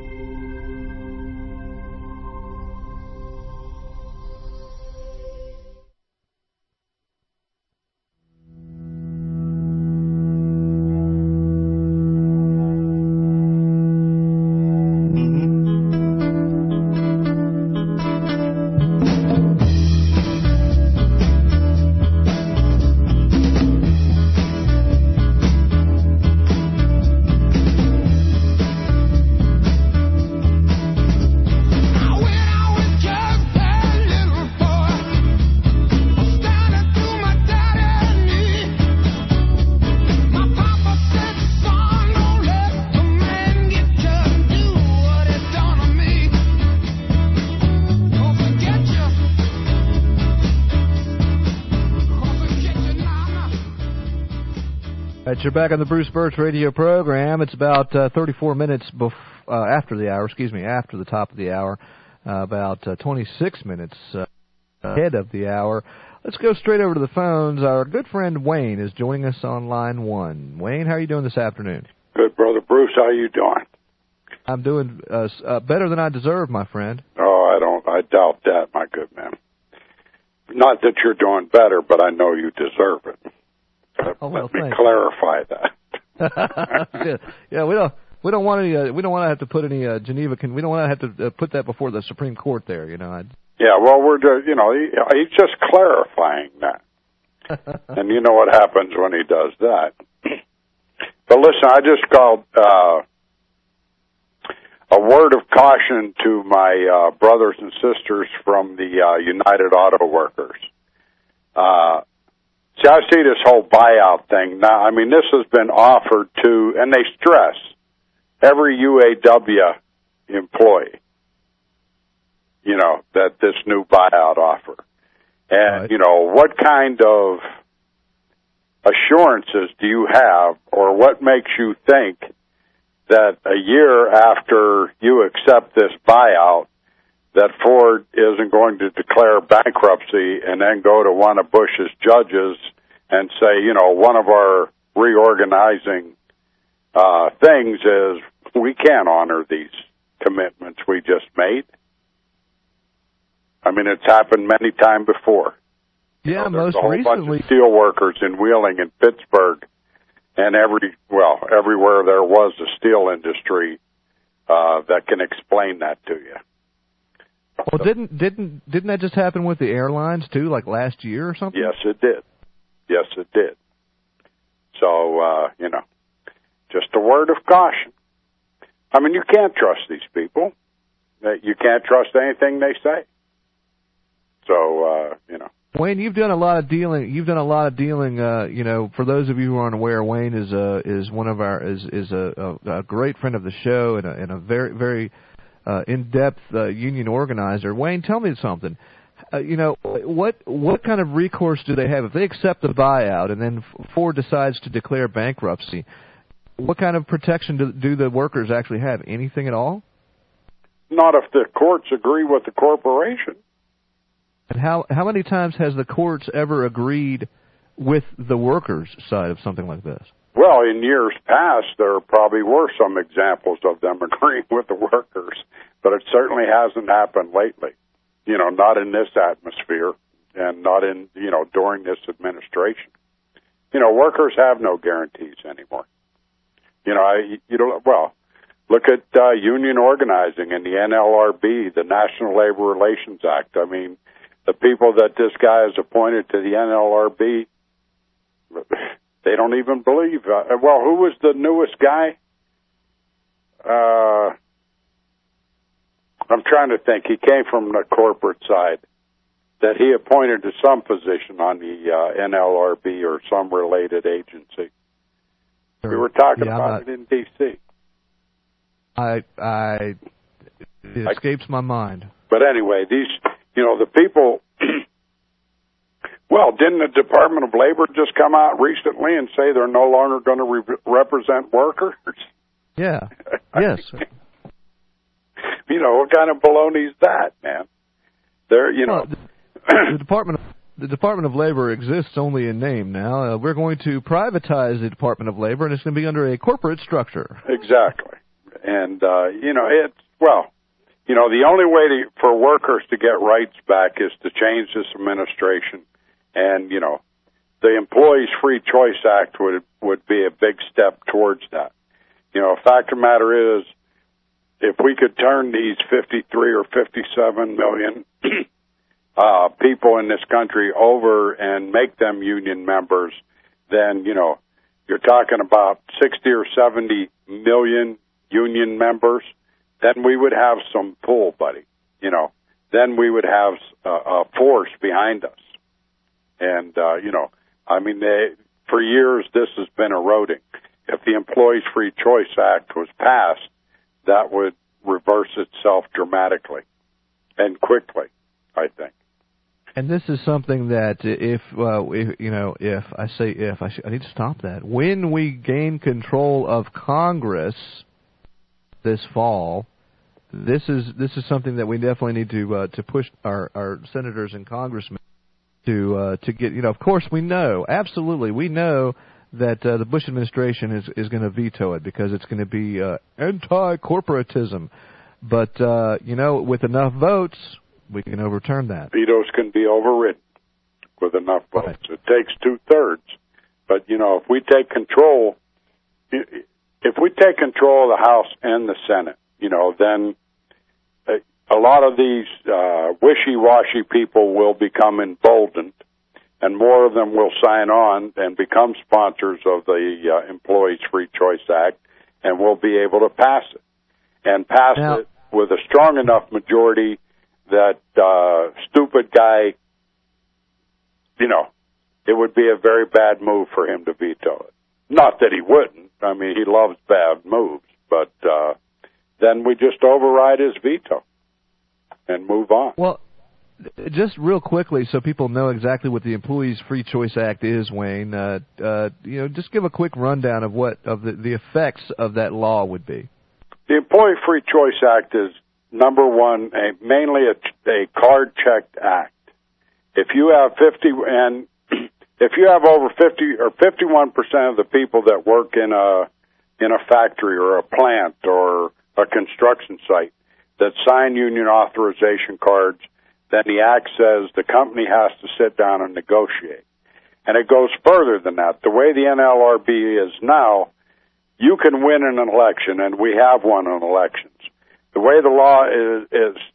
You're back on the Bruce Birch radio program. It's about uh, thirty-four minutes bef- uh, after the hour, excuse me, after the top of the hour, uh, about uh, twenty-six minutes uh, ahead of the hour. Let's go straight over to the phones. Our good friend Wayne is joining us on line one. Wayne, how are you doing this afternoon? Good, Brother Bruce. How you doing? I'm doing uh, uh, better than I deserve, my friend. Oh, I don't. I doubt that, my good man. Not that you're doing better, but I know you deserve it. Oh, well, Let me thanks. clarify that. yeah, yeah, we don't we don't want any uh, we don't want to have to put any uh, Geneva. Can, we don't want to have to uh, put that before the Supreme Court there. You know. I'd... Yeah, well, we're just, you know he, he's just clarifying that, and you know what happens when he does that. But listen, I just called uh, a word of caution to my uh, brothers and sisters from the uh, United Auto Workers. Uh, See, I see this whole buyout thing now. I mean, this has been offered to, and they stress, every U A W employee, you know, that this new buyout offer. And, right. you know, what kind of assurances do you have, or what makes you think that a year after you accept this buyout, that Ford isn't going to declare bankruptcy and then go to one of Bush's judges and say, you know, one of our reorganizing uh, things is we can't honor these commitments we just made. I mean, it's happened many times before. Yeah, you know, most a whole recently. bunch of steel workers in Wheeling and Pittsburgh, and every well, everywhere there was a steel industry uh, that can explain that to you. Well, didn't didn't didn't that just happen with the airlines too, like last year or something? Yes, it did. Yes, it did. So, uh, you know, just a word of caution. I mean, you can't trust these people. You can't trust anything they say. So, uh, you know. Wayne, you've done a lot of dealing. You've done a lot of dealing. Uh, you know, for those of you who aren't aware, Wayne is a is one of our is is a, a, a great friend of the show and a, and a very very uh, in-depth uh, union organizer. Wayne, tell me something. Uh, you know, what what kind of recourse do they have if they accept the buyout and then Ford decides to declare bankruptcy? What kind of protection do, do the workers actually have? Anything at all? Not if the courts agree with the corporation. And how how many times has the courts ever agreed with the workers' side of something like this? Well, in years past, there probably were some examples of them agreeing with the workers, but it certainly hasn't happened lately. You know, not in this atmosphere and not in, you know, during this administration. You know, workers have no guarantees anymore. You know, I, you know, well, look at uh, union organizing and the N L R B, the National Labor Relations Act. I mean, the people that this guy has appointed to the N L R B, they don't even believe. Uh, well, who was the newest guy? Uh, I'm trying to think. He came from the corporate side. That he appointed to some position on the uh, N L R B or some related agency. Sure. We were talking yeah, about not, it in D C I, I, it escapes my mind. But anyway, these, you know, the people, well, didn't the Department of Labor just come out recently and say they're no longer going to re- represent workers? Yeah, yes. You know, what kind of baloney is that, man? They're, you know. Well, the, the Department of The Department of Labor exists only in name now. Uh, we're going to privatize the Department of Labor, and it's going to be under a corporate structure. Exactly. And, uh, you know, it's, well, you know, the only way to, for workers to get rights back is to change this administration. And, you know, the Employees Free Choice Act would would be a big step towards that. You know, fact of the matter is, if we could turn these fifty-three or fifty-seven million uh, people in this country over and make them union members, then, you know, you're talking about sixty or seventy million union members, then we would have some pull, buddy. You know, then we would have a, a force behind us. And, uh, you know, I mean, they, for years this has been eroding. If the Employees Free Choice Act was passed, that would reverse itself dramatically and quickly, I think. And this is something that if, uh, if you know, if I say if, I, should, I need to stop that. When we gain control of Congress this fall, this is this is something that we definitely need to uh, to push our, our senators and congressmen to uh, to get. You know, of course, we know absolutely we know that uh, the Bush administration is is going to veto it because it's going to be uh, anti-corporatism. But uh, you know, with enough votes, we can overturn that. Vetoes can be overridden with enough votes. Right. It takes two-thirds. But, you know, if we take control, if we take control of the House and the Senate, you know, then a lot of these uh, wishy-washy people will become emboldened, and more of them will sign on and become sponsors of the uh, Employees Free Choice Act, and we'll be able to pass it. And pass now, it with a strong enough majority that uh, stupid guy, you know, it would be a very bad move for him to veto it. Not that he wouldn't. I mean, he loves bad moves. But uh, then we just override his veto and move on. Well, just real quickly so people know exactly what the Employees Free Choice Act is, Wayne, uh, uh, you know, just give a quick rundown of what of the, the effects of that law would be. The Employee Free Choice Act is number one, a, mainly a, a card-checked act. If you have fifty, and if you have over fifty or fifty-one percent of the people that work in a in a factory or a plant or a construction site that sign union authorization cards, then the act says the company has to sit down and negotiate. And it goes further than that. The way the N L R B is now, you can win an election, and we have won on elections. The way the law is, is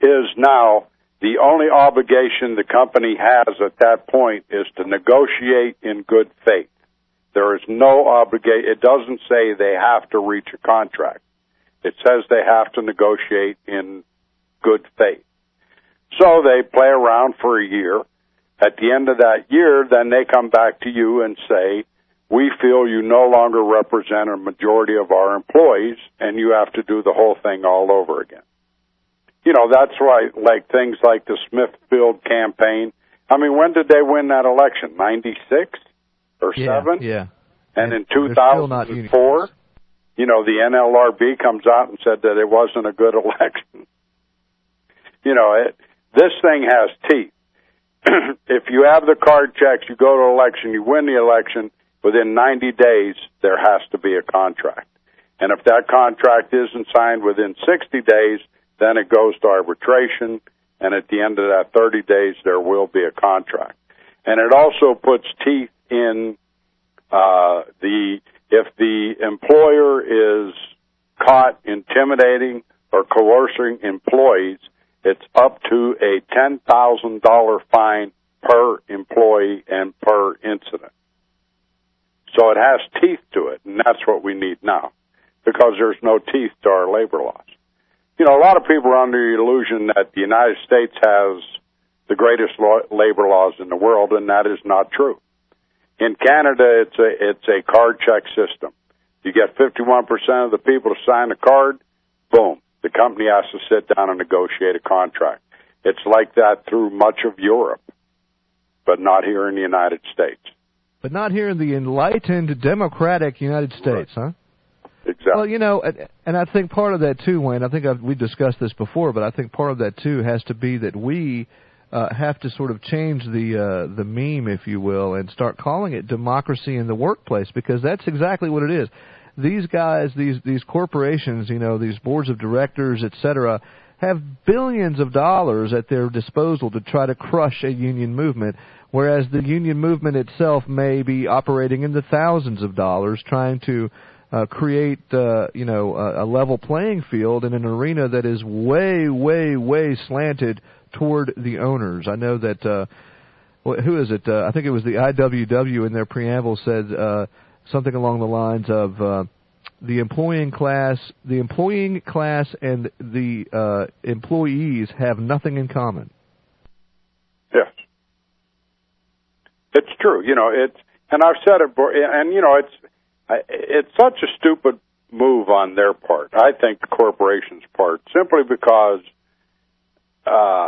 is now the only obligation the company has at that point is to negotiate in good faith. There is no obligation. It doesn't say they have to reach a contract. It says they have to negotiate in good faith. So they play around for a year. At the end of that year, then they come back to you and say, we feel you no longer represent a majority of our employees, and you have to do the whole thing all over again. You know, that's why, like, things like the Smithfield campaign. I mean, when did they win that election? ninety-six or yeah, seven? Yeah. And, and in two thousand four, you know, the N L R B comes out and said that it wasn't a good election. You know, it, this thing has teeth. If you have the card checks, you go to election, you win the election, within ninety days, there has to be a contract. And if that contract isn't signed within sixty days, then it goes to arbitration, and at the end of that thirty days, there will be a contract. And it also puts teeth in uh, the, if the employer is caught intimidating or coercing employees, it's up to a ten thousand dollars fine per employee and per incident. So it has teeth to it, and that's what we need now, because there's no teeth to our labor laws. You know, a lot of people are under the illusion that the United States has the greatest law, labor laws in the world, and that is not true. In Canada, it's a it's a card check system. You get fifty-one percent of the people to sign the card, boom, the company has to sit down and negotiate a contract. It's like that through much of Europe, but not here in the United States. But not here in the enlightened, democratic United States, right. huh? Exactly. Well, you know, and I think part of that too, Wayne, I think I've, we discussed this before, but I think part of that too has to be that we uh, have to sort of change the uh, the meme, if you will, and start calling it democracy in the workplace, because that's exactly what it is. These guys, these these corporations, you know, these boards of directors, et cetera, have billions of dollars at their disposal to try to crush a union movement, whereas the union movement itself may be operating in the thousands of dollars trying to Uh, create, uh, you know, a, a level playing field in an arena that is way, way, way slanted toward the owners. I know that, uh, who is it? Uh, I think it was the I W W in their preamble said uh, something along the lines of uh, the employing class, the employing class and the uh, employees have nothing in common. Yes. It's true. You know, it's, and I've said it, and, you know, it's, it's such a stupid move on their part, I think the corporation's part, simply because uh,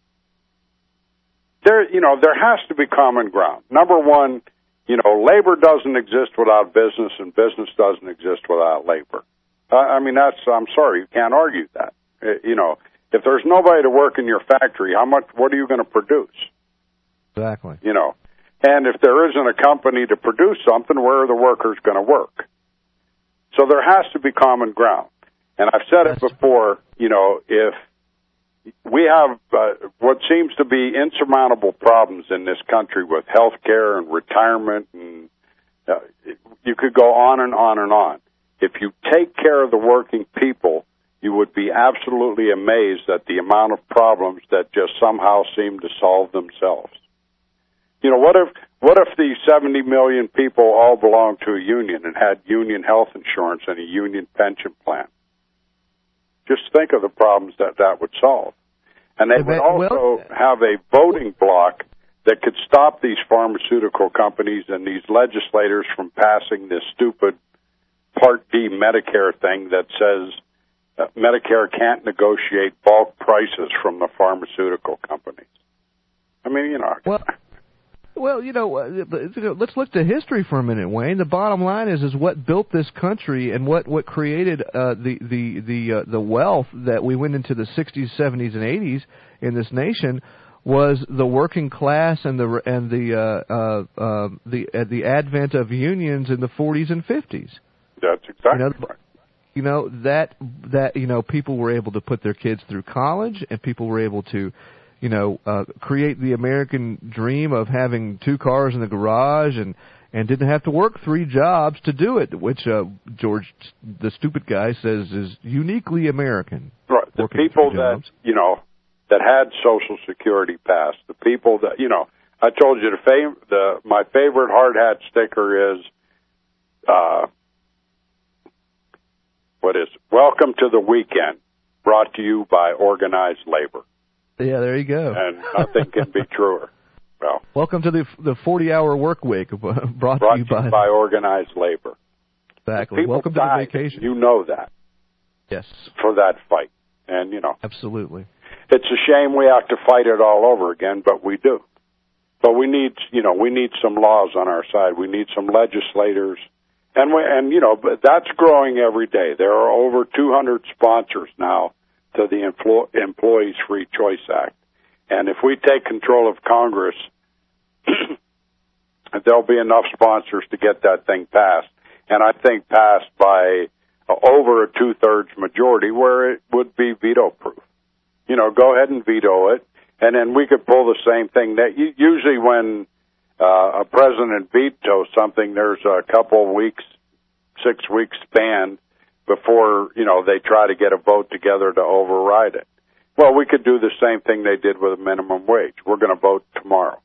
there, you know, there has to be common ground. Number one, you know, labor doesn't exist without business, and business doesn't exist without labor. Uh, I mean, that's, I'm sorry, you can't argue that. Uh, you know, if there's nobody to work in your factory, how much, what are you going to produce? Exactly. You know. And if there isn't a company to produce something, where are the workers going to work? So there has to be common ground. And I've said it before, you know, if we have uh, what seems to be insurmountable problems in this country with health care and retirement, and uh, you could go on and on and on. If you take care of the working people, you would be absolutely amazed at the amount of problems that just somehow seem to solve themselves. You know, what if what if the seventy million people all belonged to a union and had union health insurance and a union pension plan? Just think of the problems that that would solve. And they would also have a voting bloc that could stop these pharmaceutical companies and these legislators from passing this stupid Part D Medicare thing that says uh, Medicare can't negotiate bulk prices from the pharmaceutical companies. I mean, you know. Well, Well, you know, let's look to history for a minute, Wayne. The bottom line is, is what built this country and what what created uh, the the the uh, the wealth that we went into the sixties, seventies, and eighties in this nation was the working class and the and the uh, uh, uh, the uh, the advent of unions in the forties and fifties. That's exactly you know, right. You know that that you know people were able to put their kids through college, and people were able to. You know, uh, create the American dream of having two cars in the garage and, and didn't have to work three jobs to do it, which uh, George, the stupid guy, says is uniquely American. Right. The people that, you know, that had Social Security passed. The people that, you know, I told you the, fav- the my favorite hard hat sticker is, uh, what is it? Welcome to the weekend, brought to you by organized labor. Yeah, there you go. And nothing can be truer. Well, welcome to the the forty-hour work week, brought, brought to you by, by organized labor. Exactly. People Welcome to died, the vacation. You know that. Yes. For that fight. And, you know. Absolutely. It's a shame we have to fight it all over again, but we do. But we need, you know, we need some laws on our side. We need some legislators. And, we, and you know, but that's growing every day. There are over two hundred sponsors now to the Emplo- Employees Free Choice Act. And if we take control of Congress, there'll be enough sponsors to get that thing passed. And I think passed by uh, over a two-thirds majority where it would be veto-proof. You know, go ahead and veto it, and then we could pull the same thing. That usually when uh, a president vetoes something, there's a couple of weeks, six weeks span before, you know, they try to get a vote together to override it. Well, we could do the same thing they did with a minimum wage. We're going to vote tomorrow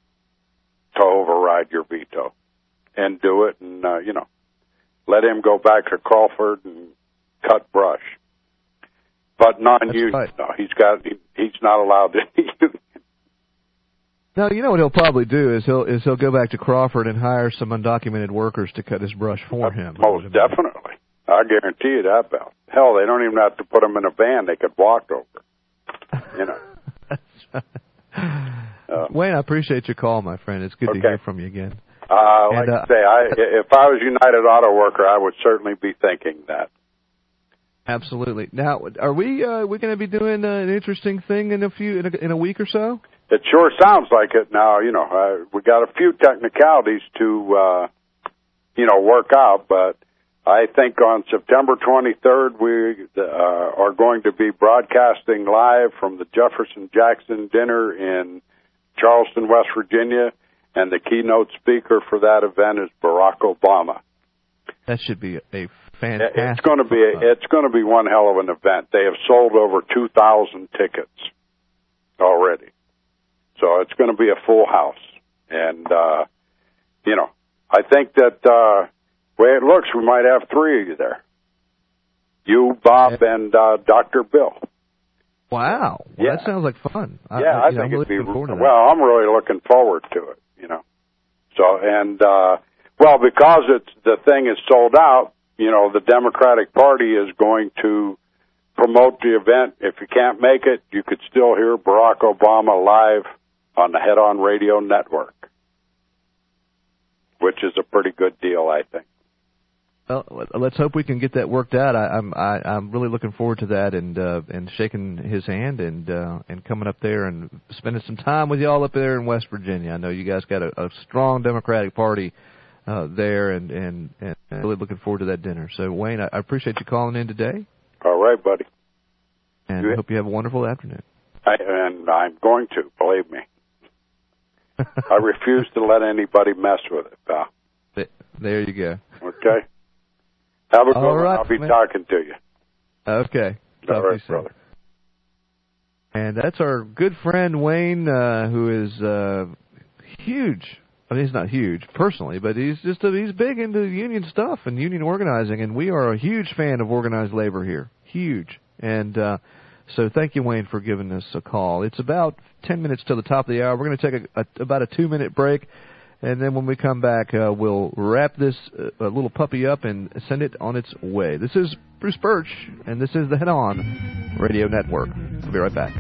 to override your veto and do it, and, uh, you know, let him go back to Crawford and cut brush. But non-union, right. no, he's got, he, he's not allowed to. No, you know what he'll probably do is he'll is he'll go back to Crawford and hire some undocumented workers to cut his brush for uh, him. Most definitely. I guarantee you that, Bill. Hell, they don't even have to put him in a van. They could walk over. You know. uh, Wayne, I appreciate your call, my friend. It's good okay. to hear from you again. Uh, like and, uh, I say, I, if I was United Auto Worker, I would certainly be thinking that. Absolutely. Now, are we uh, we going to be doing uh, an interesting thing in a few in a, in a week or so? It sure sounds like it. Now, you know, uh, we got a few technicalities to uh, you know work out, but I think on September twenty-third we uh, are going to be broadcasting live from the Jefferson Jackson dinner in Charleston, West Virginia, and the keynote speaker for that event is Barack Obama. That should be a fantastic. It's going to be a, it's going to be one hell of an event. They have sold over two thousand tickets already, so it's going to be a full house. And uh, you know, I think that uh, the way it looks, we might have three of you there. You, Bob, and uh, Doctor Bill. Wow, well, yeah. That sounds like fun. I, yeah, I, I think know, it'd be. Well, I'm really looking forward to it. You know, so and uh, well, because it's the thing is sold out. You know, the Democratic Party is going to promote the event. If you can't make it, you could still hear Barack Obama live on the Head On Radio Network, which is a pretty good deal, I think. Well, let's hope we can get that worked out. I, I'm I, I'm really looking forward to that, and uh, and shaking his hand and uh, and coming up there and spending some time with y'all up there in West Virginia. I know you guys got a, a strong Democratic Party uh, there, and, and and really looking forward to that dinner. So Wayne, I, I appreciate you calling in today. All right, buddy. And I hope you have a wonderful afternoon. I, and I'm going to, believe me. I refuse to let anybody mess with it, pal. There you go. Okay. Have a good All one. right, I'll be man. talking to you. Okay. Talk All to right, you soon. brother. And that's our good friend Wayne, uh, who is uh, huge. I mean, he's not huge personally, but he's just a, he's big into union stuff and union organizing, and we are a huge fan of organized labor here. Huge. And uh, so thank you, Wayne, for giving us a call. It's about ten minutes till the top of the hour. We're going to take a, a, about a two-minute break. And then when we come back, uh, we'll wrap this uh, little puppy up and send it on its way. This is Bruce Birch, and this is the Head On Radio Network. We'll be right back.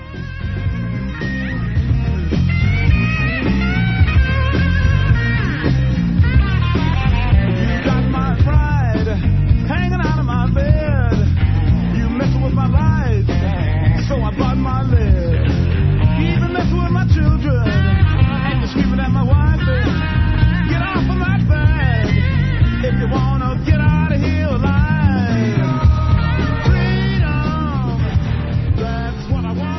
Got my pride hanging out of my bed. You messing with my life, so I bought my lead. You even messing with my children, and you're screaming at my wife. Get off of my bed if you wanna get out of here alive. Freedom, that's what I want.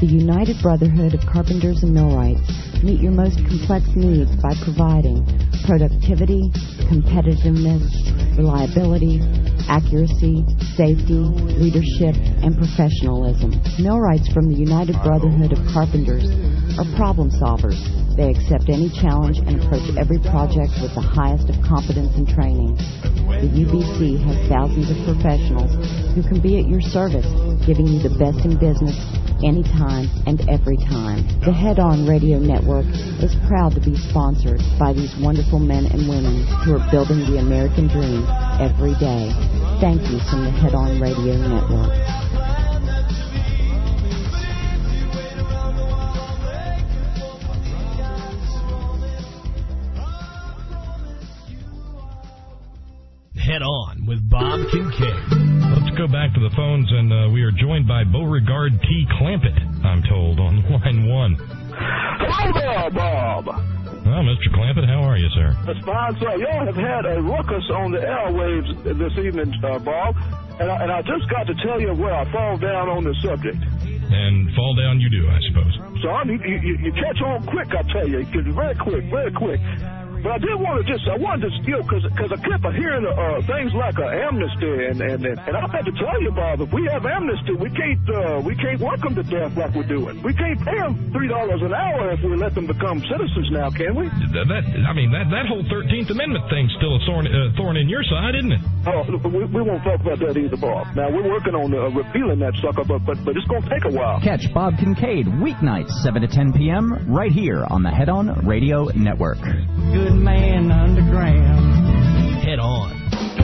The United Brotherhood of Carpenters and Millwrights meet your most complex needs by providing productivity, competitiveness, reliability, accuracy, safety, leadership, and professionalism. Millwrights from the United Brotherhood of Carpenters are problem solvers. They accept any challenge and approach every project with the highest of competence and training. The U B C has thousands of professionals who can be at your service, giving you the best in business anytime and every time. The Head On Radio Network is proud to be sponsored by these wonderful men and women who are building the American dream every day. Thank you from the Head On Radio Network. Head On with Bob Kincaid. Let's go back to the phones, and uh, we are joined by Beauregard T. Clampett, I'm told, on line one. Hello there, Bob. Well, Mister Clampett, how are you, sir? That's fine, sir. Y'all have had a ruckus on the airwaves this evening, uh, Bob, and I, and I just got to tell you where I fall down on the subject. And fall down you do, I suppose. Son, you, you, you catch on quick, I tell you. It's very quick, very quick. But I did want to just, I wanted to, you know, because I kept hearing uh, things like uh, amnesty, and, and and and I had to tell you, Bob, if we have amnesty, we can't uh, we can't work them to death like we're doing. We can't pay them three dollars an hour if we let them become citizens now, can we? That, that I mean, that that whole thirteenth Amendment thing's still a thorn, uh, thorn in your side, isn't it? Oh, we, we won't talk about that either, Bob. Now we're working on uh, repealing that sucker, but but but it's going to take a while. Catch Bob Kincaid weeknights seven to ten p.m. right here on the Head On Radio Network. Good man underground. Head On.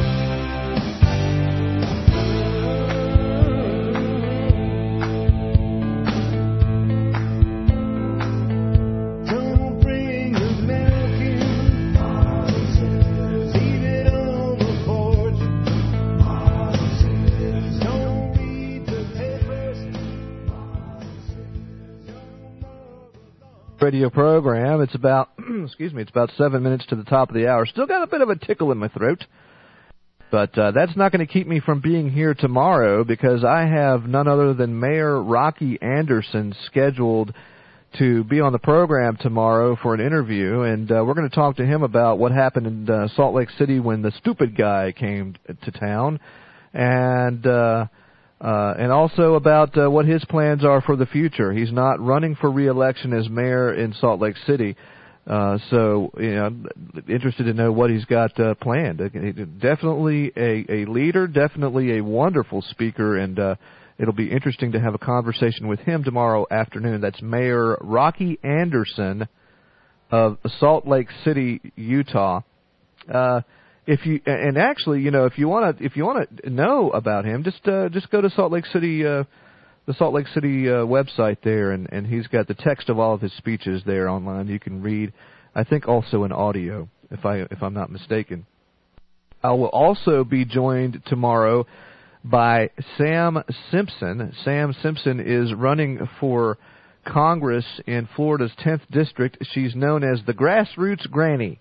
Radio program. It's about, excuse me, it's about seven minutes to the top of the hour. Still got a bit of a tickle in my throat, but uh, that's not going to keep me from being here tomorrow because I have none other than Mayor Rocky Anderson scheduled to be on the program tomorrow for an interview, and uh, we're going to talk to him about what happened in uh, Salt Lake City when the stupid guy came to town, and uh, Uh, and also about uh, what his plans are for the future. He's not running for re-election as mayor in Salt Lake City, uh, so you know, interested to know what he's got uh, planned. Definitely a, a leader, definitely a wonderful speaker, and uh, it'll be interesting to have a conversation with him tomorrow afternoon. That's Mayor Rocky Anderson of Salt Lake City, Utah. Uh, If you and actually, you know, if you want to, if you want to know about him, just uh, just go to Salt Lake City, uh, the Salt Lake City uh, website there, and, and he's got the text of all of his speeches there online. You can read, I think, also in audio, if I if I'm not mistaken. I will also be joined tomorrow by Sam Simpson. Sam Simpson is running for Congress in Florida's tenth district. She's known as the Grassroots Granny.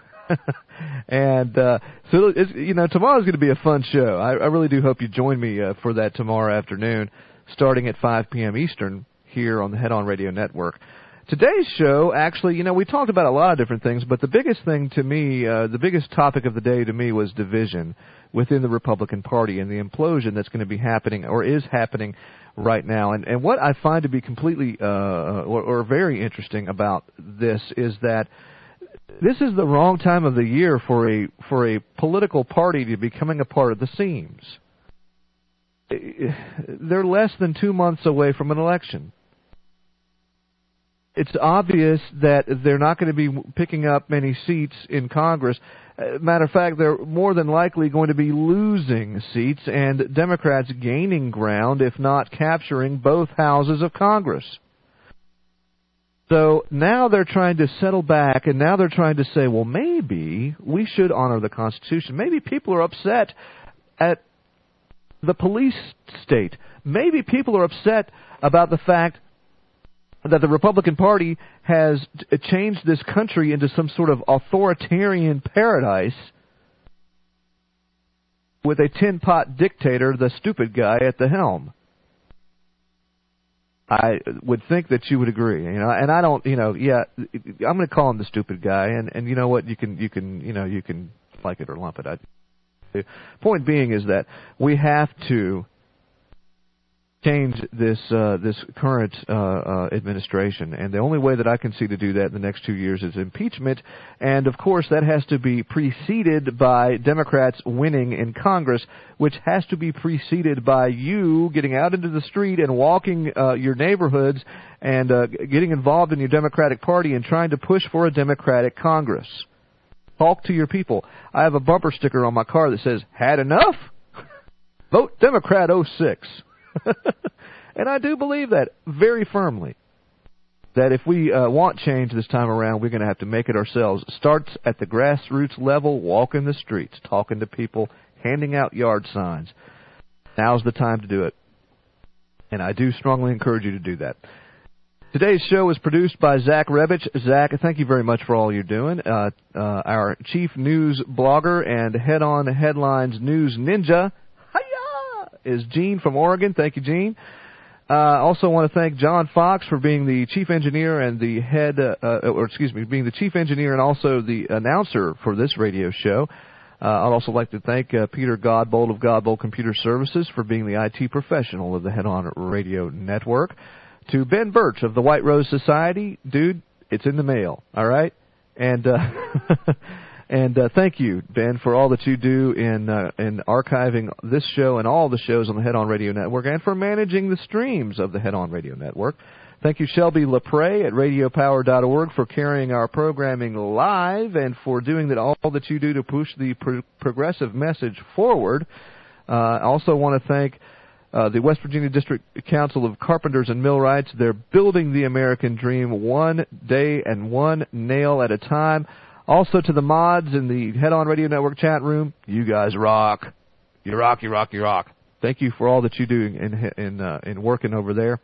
and uh, so, it's, you know, tomorrow's going to be a fun show. I, I really do hope you join me uh, for that tomorrow afternoon, starting at five p.m. Eastern here on the Head On Radio Network. Today's show, actually, you know, we talked about a lot of different things, but the biggest thing to me, uh, the biggest topic of the day to me was division within the Republican Party and the implosion that's going to be happening or is happening right now. And, and what I find to be completely uh, or, or very interesting about this is that this is the wrong time of the year for a for a political party to be coming apart at the seams. They're less than two months away from an election. It's obvious that they're not going to be picking up many seats in Congress. Matter of fact, they're more than likely going to be losing seats and Democrats gaining ground, if not capturing both houses of Congress. So now they're trying to settle back, and now they're trying to say, well, maybe we should honor the Constitution. Maybe people are upset at the police state. Maybe people are upset about the fact that the Republican Party has changed this country into some sort of authoritarian paradise with a tin pot dictator, the stupid guy, at the helm. I would think that you would agree, you know, and I don't, you know, yeah, I'm going to call him the stupid guy, and, and you know what, you can, you can, you know, you can like it or lump it. I, the point being is that we have to change this uh, this current uh, uh, administration, and the only way that I can see to do that in the next two years is impeachment, and of course that has to be preceded by Democrats winning in Congress, which has to be preceded by you getting out into the street and walking uh, your neighborhoods and uh, getting involved in your Democratic Party and trying to push for a Democratic Congress. Talk to your people. I have a bumper sticker on my car that says, "Had enough? Vote Democrat oh six." And I do believe that very firmly, that if we uh, want change this time around, we're going to have to make it ourselves. Starts at the grassroots level, walking the streets, talking to people, handing out yard signs. Now's the time to do it. And I do strongly encourage you to do that. Today's show is produced by Zach Rebich. Zach, thank you very much for all you're doing. Uh, uh, our chief news blogger and Head On Headlines news ninja is Gene from Oregon. Thank you, Gene. I uh, also want to thank John Fox for being the chief engineer and the head, uh, uh, or excuse me, being the chief engineer and also the announcer for this radio show. Uh, I'd also like to thank uh, Peter Godbold of Godbold Computer Services for being the I T professional of the Head On Radio Network. To Ben Birch of the White Rose Society, dude, it's in the mail, all right? And uh, and uh, thank you, Ben, for all that you do in uh, in archiving this show and all the shows on the Head On Radio Network, and for managing the streams of the Head On Radio Network. Thank you, Shelby Lepre at radio power dot org, for carrying our programming live and for doing that all that you do to push the pro- progressive message forward. Uh, I also want to thank uh, the West Virginia District Council of Carpenters and Millwrights. They're building the American dream one day and one nail at a time. Also to the mods in the Head On Radio Network chat room, you guys rock. You rock, you rock, you rock. Thank you for all that you do in in uh, in working over there.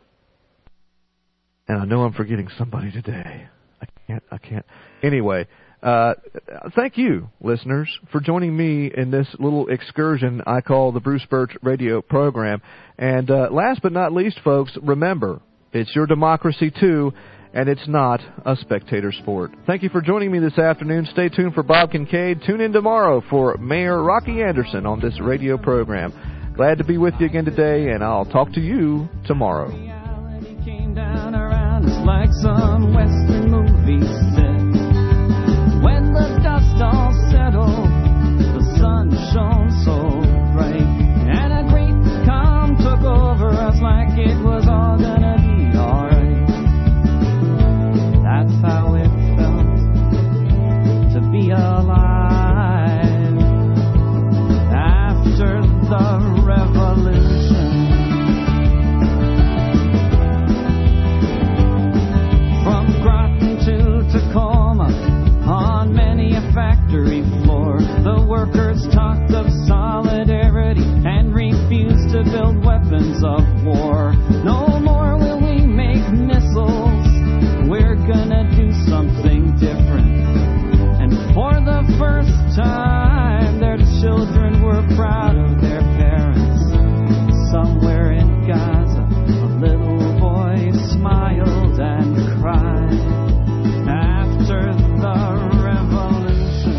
And I know I'm forgetting somebody today. I can't, I can't. Anyway, uh, thank you, listeners, for joining me in this little excursion I call the Bruce Birch Radio Program. And uh, last but not least, folks, remember, it's your democracy too, and it's not a spectator sport. Thank you for joining me this afternoon. Stay tuned for Bob Kincaid. Tune in tomorrow for Mayor Rocky Anderson on this radio program. Glad to be with you again today, and I'll talk to you tomorrow. Came down around us like some Western movie set. When the dust all settled, the sun shone so bright, and a great calm took over us like it was all gonna be alright. That's how it felt to be alive after the revolution. From Groton to Tacoma, on many a factory floor, the workers talked of solidarity and refused to build weapons of war. No more will we make missiles, we're gonna do something different. And for the first time, their children were proud of their parents. Somewhere in Gaza, a little boy smiled and cried after the revolution.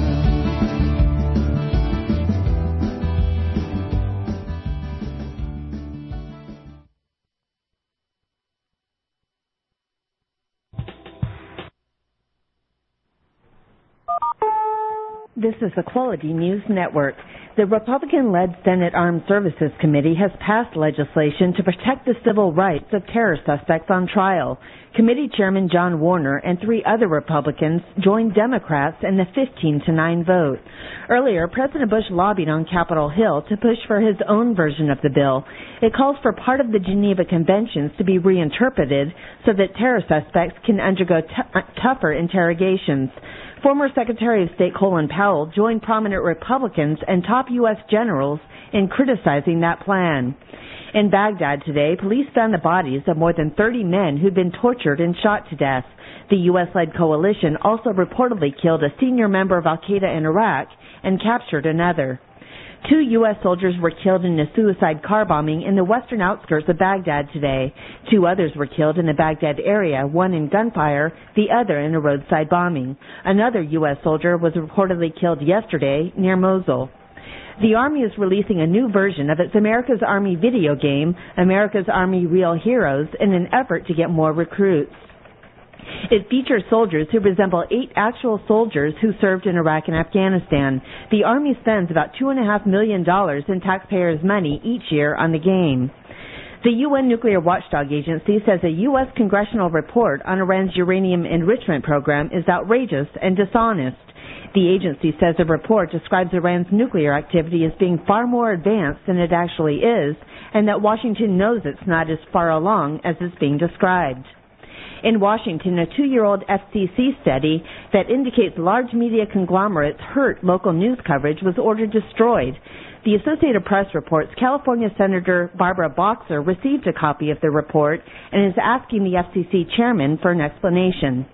This is the Quality News Network. The Republican-led Senate Armed Services Committee has passed legislation to protect the civil rights of terror suspects on trial. Committee Chairman John Warner and three other Republicans joined Democrats in the fifteen to nine vote. Earlier, President Bush lobbied on Capitol Hill to push for his own version of the bill. It calls for part of the Geneva Conventions to be reinterpreted so that terror suspects can undergo t- tougher interrogations. Former Secretary of State Colin Powell joined prominent Republicans and top U S generals in criticizing that plan. In Baghdad today, police found the bodies of more than thirty men who'd been tortured and shot to death. The U S-led coalition also reportedly killed a senior member of al-Qaeda in Iraq and captured another. Two U S soldiers were killed in a suicide car bombing in the western outskirts of Baghdad today. Two others were killed in the Baghdad area, one in gunfire, the other in a roadside bombing. Another U S soldier was reportedly killed yesterday near Mosul. The Army is releasing a new version of its America's Army video game, America's Army Real Heroes, in an effort to get more recruits. It features soldiers who resemble eight actual soldiers who served in Iraq and Afghanistan. The Army spends about two point five million dollars in taxpayers' money each year on the game. The U N Nuclear Watchdog Agency says a U S congressional report on Iran's uranium enrichment program is outrageous and dishonest. The agency says the report describes Iran's nuclear activity as being far more advanced than it actually is, and that Washington knows it's not as far along as it's being described. In Washington, a two-year-old F C C study that indicates large media conglomerates hurt local news coverage was ordered destroyed. The Associated Press reports California Senator Barbara Boxer received a copy of the report and is asking the F C C chairman for an explanation.